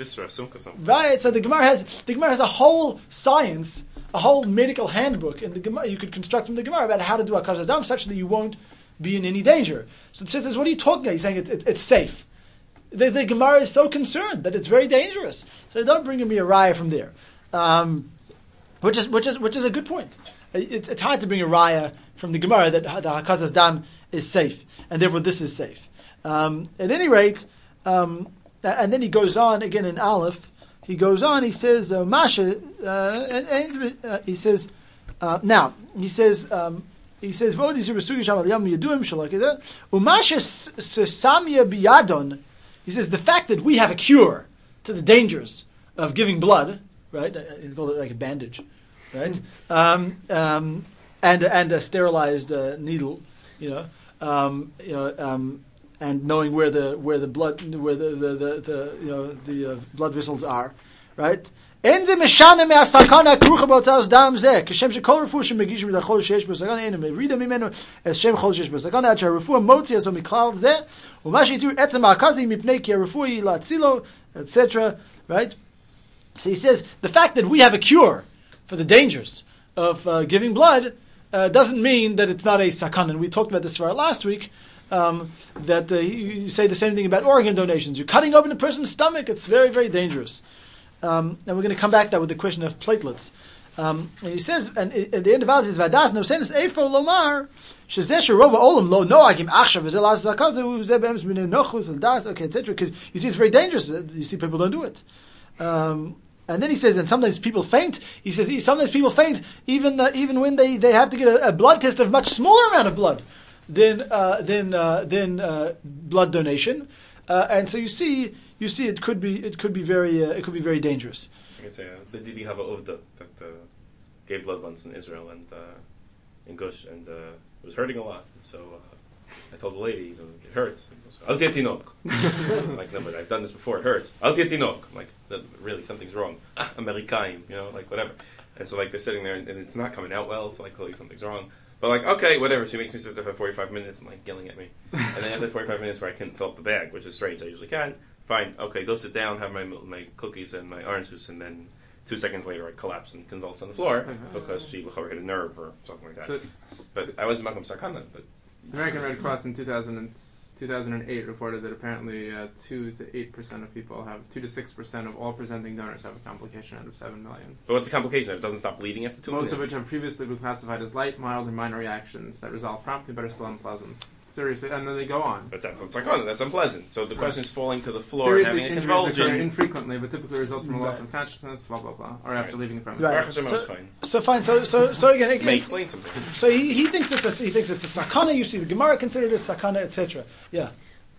Right. So the Gemara has the Gemara has a whole science, a whole medical handbook, and the Gemara you could construct from the Gemara about how to do Akaz Adam such that you won't be in any danger. So it says, what are you talking about? He's saying it, it, it's safe. The, the Gemara is so concerned that it's very dangerous. So don't bring me a raya from there, um, which is which is which is a good point. It's, it's hard to bring a raya from the Gemara that the Hakazas Dam is safe, and therefore this is safe. Um, at any rate, um, and then he goes on again in Aleph. He goes on. He says, uh, "Masha," uh, and, and, uh, he says, uh, now he says, um, he says, "V'odi zirasugi shamal yam yaduim shalakida umasha samya biyadon." He says the fact that we have a cure to the dangers of giving blood, right? He's called it like a bandage, right? um, um, and and a sterilized uh, needle, you know, um, you know, um, and knowing where the where the blood where the the, the, the you know the uh, blood vessels are, right? אין זה משנה מהסכנה הכרוכה בהוצאת דם זה, כשם שכל רפואה שמגיש מן החול שיש בסכנה, אין מרידה ממנו את שם חול שיש בסכנה, עד שהרפואה מוציא הזו מכלל זה, ומה שהתיר עצם האקזי מפני כי הרפואה היא להצילו, et cetera. Right? So he says, the fact that we have a cure for the dangers of uh, giving blood uh, doesn't mean that it's not a sakana. And we talked about this for our last week, um, that uh, you, you say the same thing about organ donations. You're cutting open a person's stomach, it's very, very dangerous. Um, and we're going to come back to that with the question of platelets. Um, and he says, and at the end of it, he says, "Vadas no sense eifo lomar shezeh sherova olam lo noagim achshav v'zeh las zakazu zeh be'emes minei nochus and das okay et cetera." Because you see, it's very dangerous. You see, people don't do it. Um, and then he says, and sometimes people faint. He says, sometimes people faint even uh, even when they, they have to get a, a blood test of much smaller amount of blood than uh, than uh, than uh, blood donation. Uh, and so you see. You see, it could be it could be very uh, it could be very dangerous. I can say uh, the Didi Hava Ovda that uh, gave blood once in Israel and uh, in Gush, and uh, it was hurting a lot. So uh, I told the lady, you know, it hurts. Al Tinok. Like, no, but I've done this before. It hurts. Al Tinok. Like, really, something's wrong. Ah, Amerikaim, you know, like whatever. And so like they're sitting there and, and it's not coming out well. So like clearly something's wrong. But like, okay, whatever. She makes me sit there for forty-five minutes and like yelling at me. And then after forty-five minutes where I couldn't fill up the bag, which is strange. I usually can. Fine, okay, go sit down, have my my cookies and my orange juice, and then two seconds later I collapse and convulse on the floor uh-huh. because she hit a nerve or something like that. So but I wasn't Malcolm Sakana. But the American Red Cross in two thousand, two thousand eight reported that apparently uh, two to eight percent of people have, two to six percent of all presenting donors have a complication out of seven million. But what's the complication? It doesn't stop bleeding after two Most minutes? Most of which have previously been classified as light, mild, or minor reactions that resolve promptly but are still unpleasant. Seriously, and then they go on. But that's not psychotic, that's unpleasant. So the right. person is falling to the floor Serious and having a injuries convulsion. occur infrequently, but typically result from a loss right. of consciousness, blah, blah, blah, or after right. leaving the premises. Right. So, fine. so fine, so so so again, again may explain something. So he, he thinks it's a he thinks it's a sakana. You see, the Gemara considered it a sakana, et cetera. Yeah.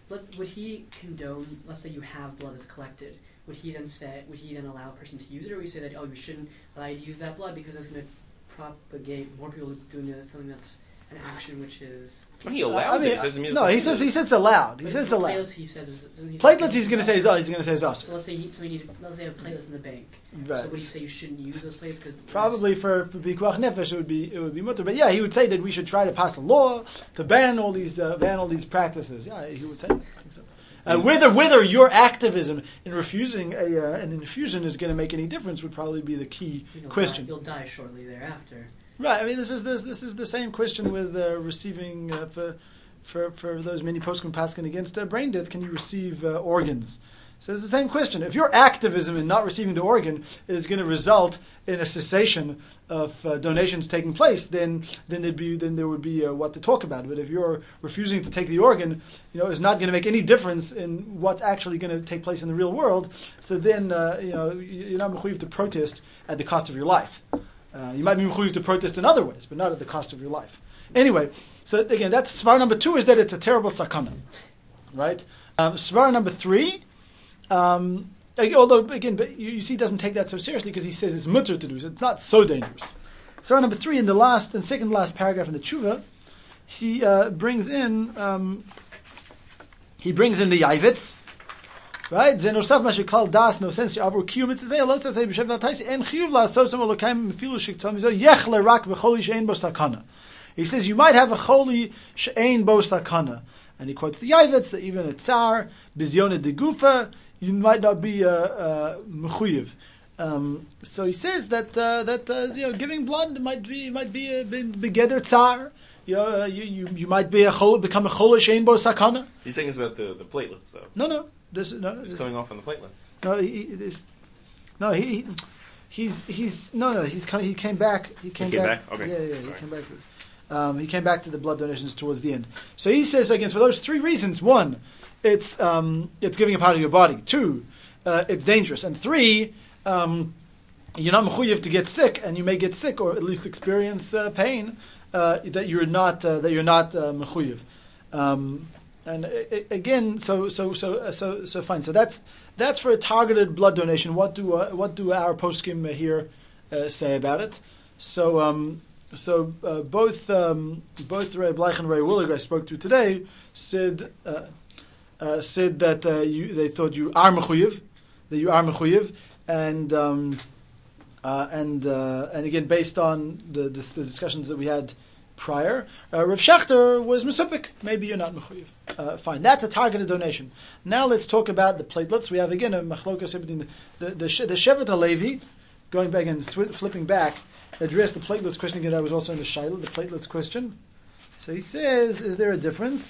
Let, would he condone? Let's say you have blood that's collected. Would he then say? Would he then allow a person to use it, or would he say that oh, you shouldn't allow you to use that blood because that's going to propagate more people doing it, something that's an action which is. He allows I mean, it. He says, no, he says he says allowed. He But says the allowed. platelets, he says, is, doesn't he Platelets, he's going to say is he's going to say is So also. let's say he, so we need let's say they have platelets in the bank. Right. So would he say you shouldn't use those platelets because Probably for for pikuach nefesh it would be it would be mutter. But yeah, he would say that we should try to pass a law to ban all these uh, ban all these practices. Yeah, he would say. That. I think so. Uh, whether whether your activism in refusing a uh, an infusion is going to make any difference would probably be the key you'll question. Die, you'll die shortly thereafter. Right. I mean, this is this this is the same question with uh, receiving uh, for for for those many poskim paskin against uh, brain death. Can you receive uh, organs? So it's the same question. If your activism in not receiving the organ is going to result in a cessation of uh, donations taking place, then then there'd be then there would be uh, what to talk about. But if you're refusing to take the organ, you know, it's not going to make any difference in what's actually going to take place in the real world. So then uh, you know you're not mechuyev to protest at the cost of your life. Uh, you might be mechuyev to protest in other ways, but not at the cost of your life. Anyway, so again, that's svara number two, is that it's a terrible sakana, right? Um, svara number three. Um, although again, but you, you see, he doesn't take that so seriously because he says it's mutter to do, so it's not so dangerous. So number three, in the last and second last paragraph in the tshuva, he uh, brings in um, he brings in the yavitz, right? Zenosaf mashikal das no sense avur kiyum mitzvah lo says b'shev v'taisi en chiyuv la sosam olokaim mifilu shiktam izo yechle rak b'choli she'en bo sakana. He says you might have a choli she'en bo sakana, and he quotes the yavitz that even a tsar bizyona de gufa. You might not be uh, uh, mechuyev. Um, so he says that uh, that uh, you know giving blood might be might be a begeder tsar. You know, uh, you, you you might be a chol, become a chol shein bo sakana. He's saying it's about the, the platelets, though. No, no, this no. It's coming off on the platelets. No, he, he, this, no, he, he's he's no, no, he's come, he came back. He came, He came back. back? Okay. Yeah, yeah, Sorry. he came back. Um, he came back to the blood donations towards the end. So he says again for those three reasons: one, it's um, it's giving a part of your body. Two, uh, it's dangerous, and three, um, you're not mechuyev to get sick, and you may get sick or at least experience uh, pain uh, that you're not uh, that you're not uh, mechuyev. Um, and uh, again, so so so uh, so so fine. So that's that's for a targeted blood donation. What do uh, what do our poskim here uh, say about it? So. Um, So uh, both um, both Ray Bleich and Ray Willig I spoke to today said uh, uh, said that uh, you, they thought you are mechuyev, that you are mechuyev, and um, uh, and uh, and again based on the, the, the discussions that we had prior, uh, Rav Shechter was mesupik. Maybe you're not mechuyev. Uh, fine, that's a targeted donation. Now let's talk about the platelets. We have again a machlokas between the the the, the Shevet HaLevi, going back and sw- flipping back. Address the platelets question again. That was also in the Shaila, the platelets question. So he says, is there a difference?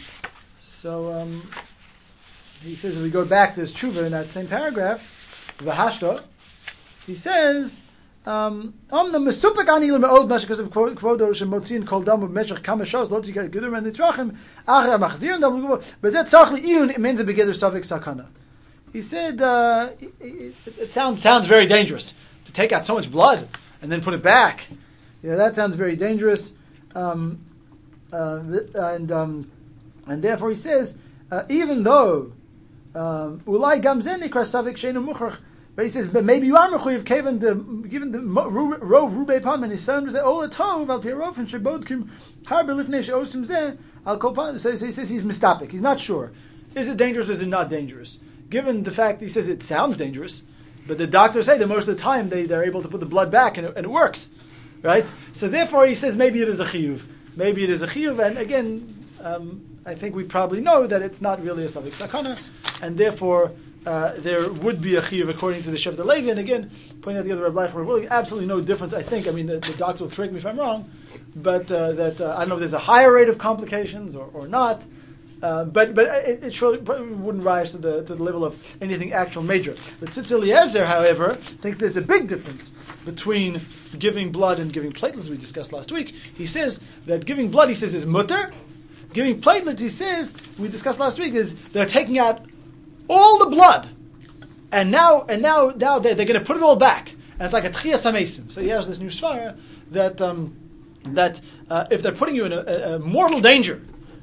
So um, he says, if we go back to his tshuva in that same paragraph, V'hashta, he says, um, Om the mesupek ani le'me'od masha because of kvodo shemotzin kol dam b'meshach kama shos lo tzika gedur men nitrachim achar machzirin dam l'gubo b'zeh tzach li'iyun it means a begeder savik sakana. He said, uh, it, it, it sounds sounds very dangerous to take out so much blood and then put it back. You know, that sounds very dangerous. Um, uh, and um, and therefore he says, uh, even though ulai gamzen ikra savik sheinu muchrach, but he says, but maybe you are mechuyev given the given the rov rubei pam and his son was ola tov al pirov and shebodkim har belifnei sheosim zeh al kol pam. So he says he's mistapik. He's not sure. Is it dangerous or is it not dangerous? Given the fact he says it sounds dangerous. But the doctors say that most of the time they, they're able to put the blood back and it, and it works, right? So therefore he says maybe it is a chiyuv. Maybe it is a chiyuv. And again, um, I think we probably know that it's not really a savik sakana. And therefore uh, there would be a chiyuv according to the Shevet HaLevi. And again, pointing out the other Rabbi Ravuli, absolutely no difference. I think, I mean, the, the doctor will correct me if I'm wrong, but uh, that uh, I don't know if there's a higher rate of complications or, or not. Uh, but but it, it surely wouldn't rise to the to the level of anything actual major. But Tzitz Eliezer, however, thinks there's a big difference between giving blood and giving platelets. We discussed last week. He says that giving blood, he says, is mutter. Giving platelets, he says, we discussed last week, is they're taking out all the blood, and now and now now they're, they're going to put it all back, and it's like a tchiyas hamesim. So he has this new svara that um, that uh, if they're putting you in a, a, a mortal danger.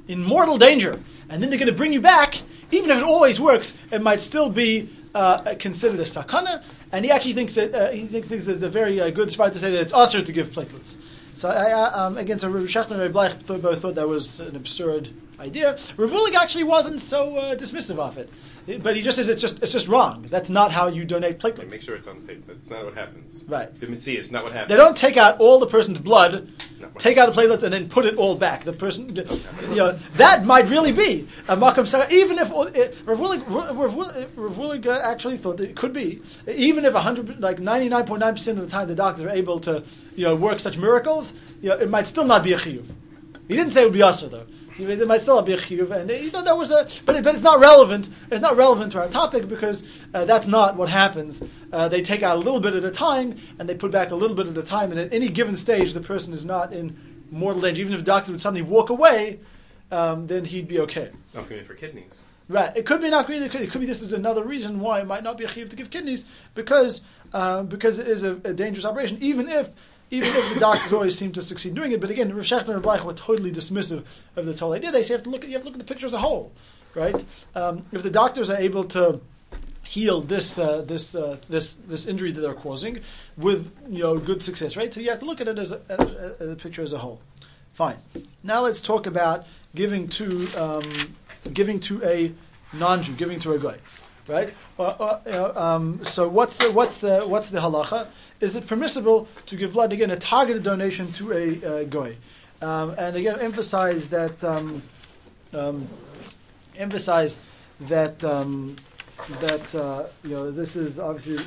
in mortal danger, and then they're going to bring you back, even if it always works, it might still be uh, considered a sakana. And he actually thinks that uh, he thinks, thinks that the very uh, good spot to say that it's usher to give platelets. So I, I, um, again, so Rav Shachner and Rav Bleich th- both thought that was an absurd idea. Rav Willig actually wasn't so uh, dismissive of it, but he just says it's just it's just wrong. That's not how you donate platelets. Make sure it's on tape. That's not what happens. Right. B'mitzvah, it's not what happens. They don't take out all the person's blood, Not what take out the platelets, and then put it all back. The person, you know, that might really be a makam sara. Even if uh, Rav Willig, Rav Willig, Rav Willig uh, actually thought that it could be, even if a hundred, like ninety nine point nine percent of the time, the doctors are able to, you know, work such miracles, you know, it might still not be a chiyuv. He didn't say it would be usher though. It might still be a chiyuv, and you know that was a, but it, but it's not relevant. It's not relevant to our topic because uh, that's not what happens. Uh, they take out a little bit at a time, and they put back a little bit at a time, and at any given stage, the person is not in mortal danger. Even if the doctor would suddenly walk away, um, then he'd be okay. Not for kidneys. Right. It could be not great. It could, it could be this is another reason why it might not be a chiyuv to give kidneys because uh, because it is a, a dangerous operation, even if. Even if the doctors always seem to succeed doing it, but again, Rav Shachner and Rav Bleich were totally dismissive of this whole idea. They say you have to look at you have to look at the picture as a whole, right? Um, if the doctors are able to heal this uh, this uh, this this injury that they're causing with you know good success rate, so you have to look at it as a, as, as a picture as a whole. Fine. Now let's talk about giving to um, giving to a non-Jew, giving to a guy, right? Uh, uh, you know, um, so what's the what's the what's the halacha? Is it permissible to give blood, again, a targeted donation to a uh, goy? Um, and again, emphasize that, um, um, emphasize that, um, that uh, you know, this is obviously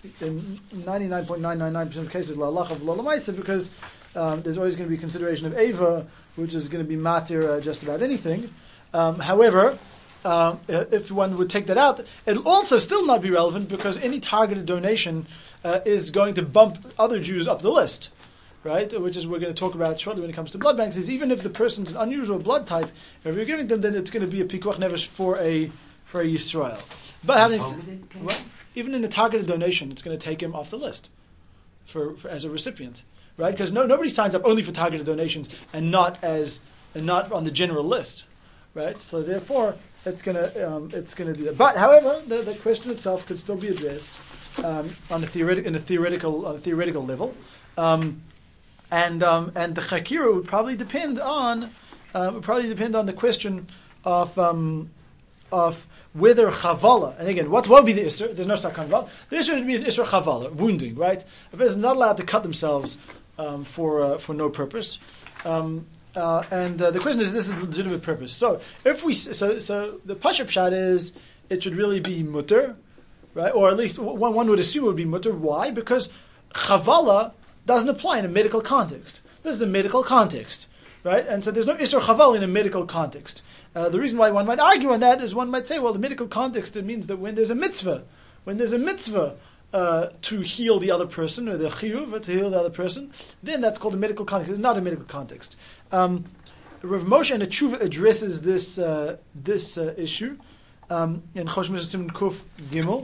in ninety-nine point nine nine nine percent of cases, la'alach of la'lamaisa, because um, there's always going to be consideration of eva, which is going to be matir uh, just about anything. Um, however, um, if one would take that out, it'll also still not be relevant because any targeted donation Uh, is going to bump other Jews up the list, right? Which is we're going to talk about shortly when it comes to blood banks. Is even if the person's an unusual blood type, if you're giving them, then it's going to be a pikuach nefesh for a for a Yisrael. But having s- well, even in a targeted donation, it's going to take him off the list for, for as a recipient, right? Because no nobody signs up only for targeted donations and not as and not on the general list, right? So therefore, it's going to um, it's going to do that. But however, the, the question itself could still be addressed. Um, on a theoretic, in a theoretical, on a theoretical level, um, and um, and the chakira would probably depend on, uh, would probably depend on the question of um, of whether chavala. And again, what will be the isser? There's no sakan val. The isser would be an isser chavala, wounding, right? A person is not allowed to cut themselves um, for uh, for no purpose. Um, uh, and uh, the question is, this is a legitimate purpose. So if we, so so the pashup shot is, it should really be mutter. Right, or at least one, one would assume it would be mutter. Why? Because chavala doesn't apply in a medical context. This is a medical context, right? And so there's no isur chavala in a medical context. Uh, the reason why one might argue on that is one might say, well, the medical context, it means that when there's a mitzvah, when there's a mitzvah uh, to heal the other person, or the chiyuv to heal the other person, then that's called a medical context. It's not a medical context. Um, Rav Moshe and the Tshuva addresses this uh, this uh, issue um, in Chosh Mitzvah Kuf Gimel.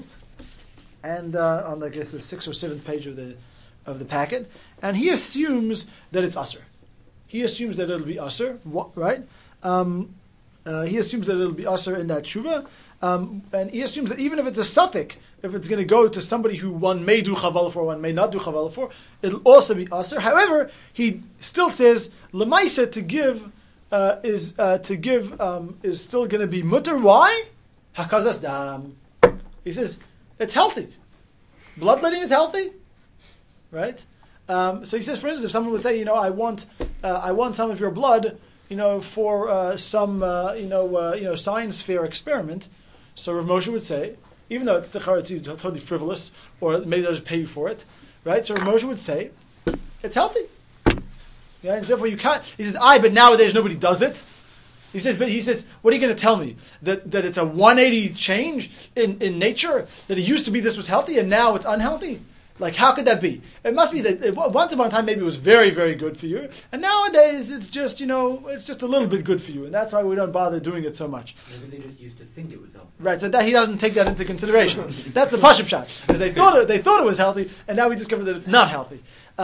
And uh, on, I guess, the sixth or seventh page of the of the packet, and he assumes that it's usher. He assumes that it'll be usher, right? Um, uh, he assumes that it'll be usher in that tshuva, um, and he assumes that even if it's a suffix, if it's going to go to somebody who one may do chavala for, one may not do chavala for, it'll also be usher. However, he still says lemaisa to give uh, is uh, to give um, is still going to be mutter. Why? Hakazas dam. He says. It's healthy. Bloodletting is healthy, right? Um, so he says, for instance, if someone would say, you know, I want, uh, I want some of your blood, you know, for uh, some, uh, you know, uh, you know, science fair experiment. So Rav Moshe would say, even though it's it's totally frivolous, or maybe they'll just pay you for it, right? So Rav Moshe would say, it's healthy. Yeah, and therefore you can't. He says, I, but nowadays nobody does it. He says, but he says, what are you going to tell me? That that it's a one eighty change in, in nature? That it used to be this was healthy and now it's unhealthy? Like, how could that be? It must be that it, once upon a time maybe it was very, very good for you. And nowadays it's just, you know, it's just a little bit good for you. And that's why we don't bother doing it so much. Maybe they just used to think it was healthy. Right, so that he doesn't take that into consideration. That's the pashup shot. Because they thought it, they thought it was healthy and now we discover that it's not healthy. Um,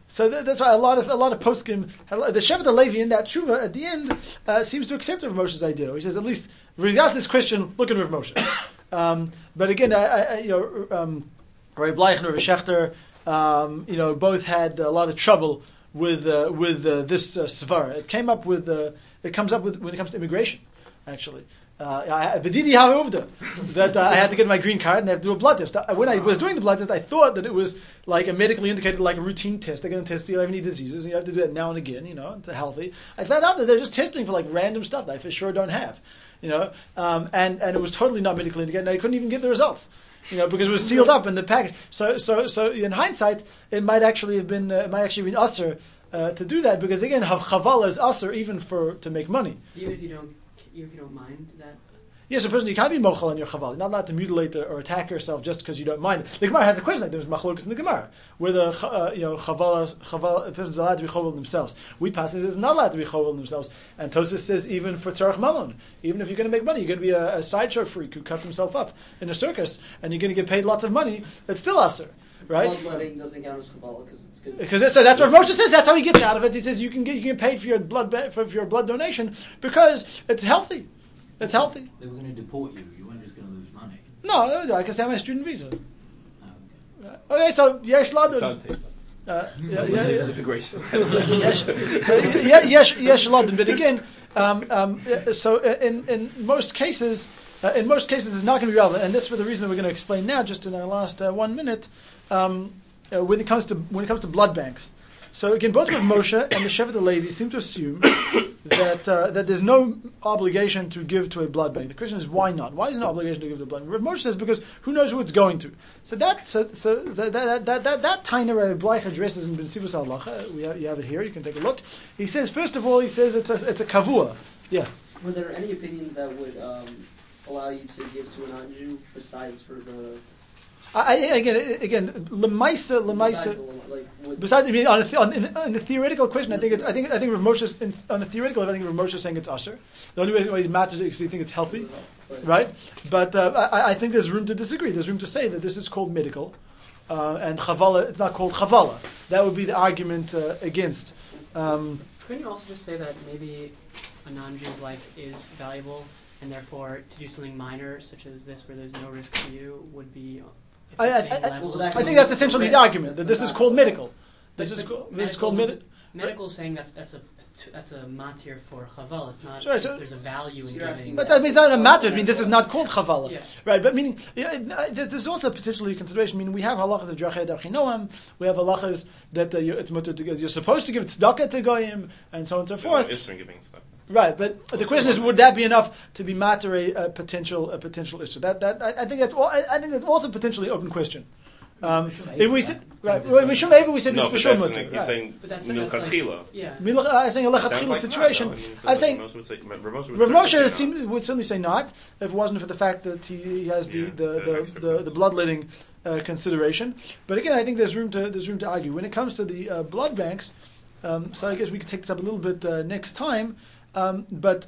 So that, that's why a lot of a lot of poskim, the Shevet HaLevi in that tshuva at the end uh, seems to accept Rav Moshe's idea. He says at least regardless this question, look at Rav Moshe. Um, but again, I, I, you know, um, Rabbi Bleich and Rabbi Shechter, um, you know, both had a lot of trouble with uh, with uh, this uh, svara. It came up with uh, it comes up with when it comes to immigration, actually. Uh, I, B'didi ha'uvda, that uh, I had to get my green card and I have to do a blood test. Uh, When I was doing the blood test, I thought that it was like a medically indicated, like a routine test. They're going to test you if you have any diseases, and you have to do that now and again. You know, it's healthy. I found out that they're just testing for like random stuff that I for sure don't have. You know, um, and and it was totally not medically indicated. And I couldn't even get the results. You know, because it was sealed up in the package. So so so in hindsight, it might actually have been uh, it might actually have been usher uh, to do that because again, chavala is usher even for to make money. Even if you don't, even if you don't mind that. Yes, a person you can't be mochel on your chaval. You're not allowed to mutilate or attack yourself just because you don't mind. The Gemara has a question like there was machlokas in the Gemara, where the uh, you know chaval chaval a person's allowed to be chovel themselves. We pass it is not allowed to be chovel themselves. And Tosas says even for tzarech mamon, even if you're going to make money, you're going to be a, a sideshow freak who cuts himself up in a circus, and you're going to get paid lots of money. It's still aser, right? Bloodletting doesn't count as chavala because it's good. Because so that's what Moshe says. That's how he gets out of it. He says you can get you can get paid for your blood for your blood donation because it's healthy. It's healthy. They were going to deport you. You weren't just going to lose money. No, I can say I'm a student visa. Oh, okay. Uh, okay, so yesh ladun. Tape. Uh, yeah, yeah, This is yeah. immigration. Yes, so, yeah, yes, yes, ladun. But again, um, um, uh, so uh, in in most cases, uh, in most cases, it's not going to be relevant, and this for the reason that we're going to explain now, just in our last uh, one minute, um, uh, when it comes to when it comes to blood banks. So again, both Rav Moshe and the Shevet HaLevi seem to assume that uh, that there's no obligation to give to a blood bank. The question is, why not? Why is there no obligation to give to a blood bank? Rav Moshe says because who knows who it's going to. So that so, so that that that that, that Taina Rabbi Bleich addresses in Ben Sivus Halacha. We have, you have it here. You can take a look. He says first of all, he says it's a it's a kavua. Yeah. Were there any opinions that would um, allow you to give to a non-Jew besides for the I, I, again, again, lemaisa, besides lemaisa. the, like would, Besides, I mean, on, a, on, in, on the theoretical question, I think it's, I think, I think Rav Moshe's, in, on the theoretical, I think Rav Moshe is saying it's usher. The only way it matters is because you think it's healthy, right? But uh, I, I think there's room to disagree. There's room to say that this is called medical, uh, and chavala, it's not called chavala. That would be the argument uh, against. Um, Couldn't you also just say that maybe a non-Jew's life is valuable, and therefore to do something minor, such as this, where there's no risk to you, would be at the I, I, same I, level? Well, that I think that's essentially the Risk. argument that this is called medical. This But- is but called, this is called medical's med- a- Medical is saying that's that's a that's a matir for chaval. It's not. Sure, so- there's a value in So you're giving. asking But that means that matter. I mean, this is not called Yeah. chavala, Yeah. right? But meaning, yeah, uh, there's also potentially a consideration. I mean, we have halachas of drachei darchinoam. We have halachas that uh, you're, it's mutter to, you're supposed to give tzedakah to goyim, and so on and so forth. Isser giving stuff. Right, but the question is, would that be enough to be matter a, a potential a potential issue? That that I, I think that's all, I, I think that's also potentially an open question. Um, if we said right, well, we should maybe we said No, for but sure that's mutter. like, you're right. saying But that's, that's like, milchachila. yeah. Milach- I'm saying a Sounds lechatchila like situation. Not, no? I mean, I'm so saying Rav Moshe would say, Rav Moshe would Rav certainly Moshe say seem, would certainly say not if it wasn't for the fact that he, he has the Yeah, the, the the, extra the, points. the bloodletting uh, consideration. But again, I think there's room to there's room to argue when it comes to the uh, blood banks. Um, so I guess we can take this up a little bit uh, next time. Um, but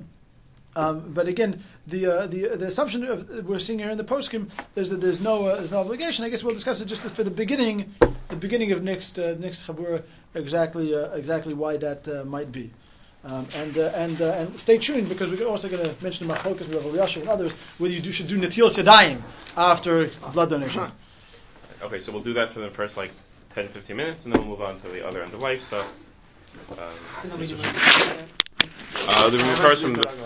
um, but again, the uh, the the assumption of, uh, we're seeing here in the poskim is that there's no uh, there's no obligation. I guess we'll discuss it just for the beginning, the beginning of next uh, next chabura exactly uh, exactly why that uh, might be. Um, and uh, and uh, and stay tuned because we're also going to mention the machlokas with Rav Elyashiv and others whether you do, should do netilas yadayim after blood donation. Okay, so we'll do that for the first like ten, fifteen minutes, and then we'll move on to the other end of life stuff. Um, Nobody wants to do that. uh, the first from the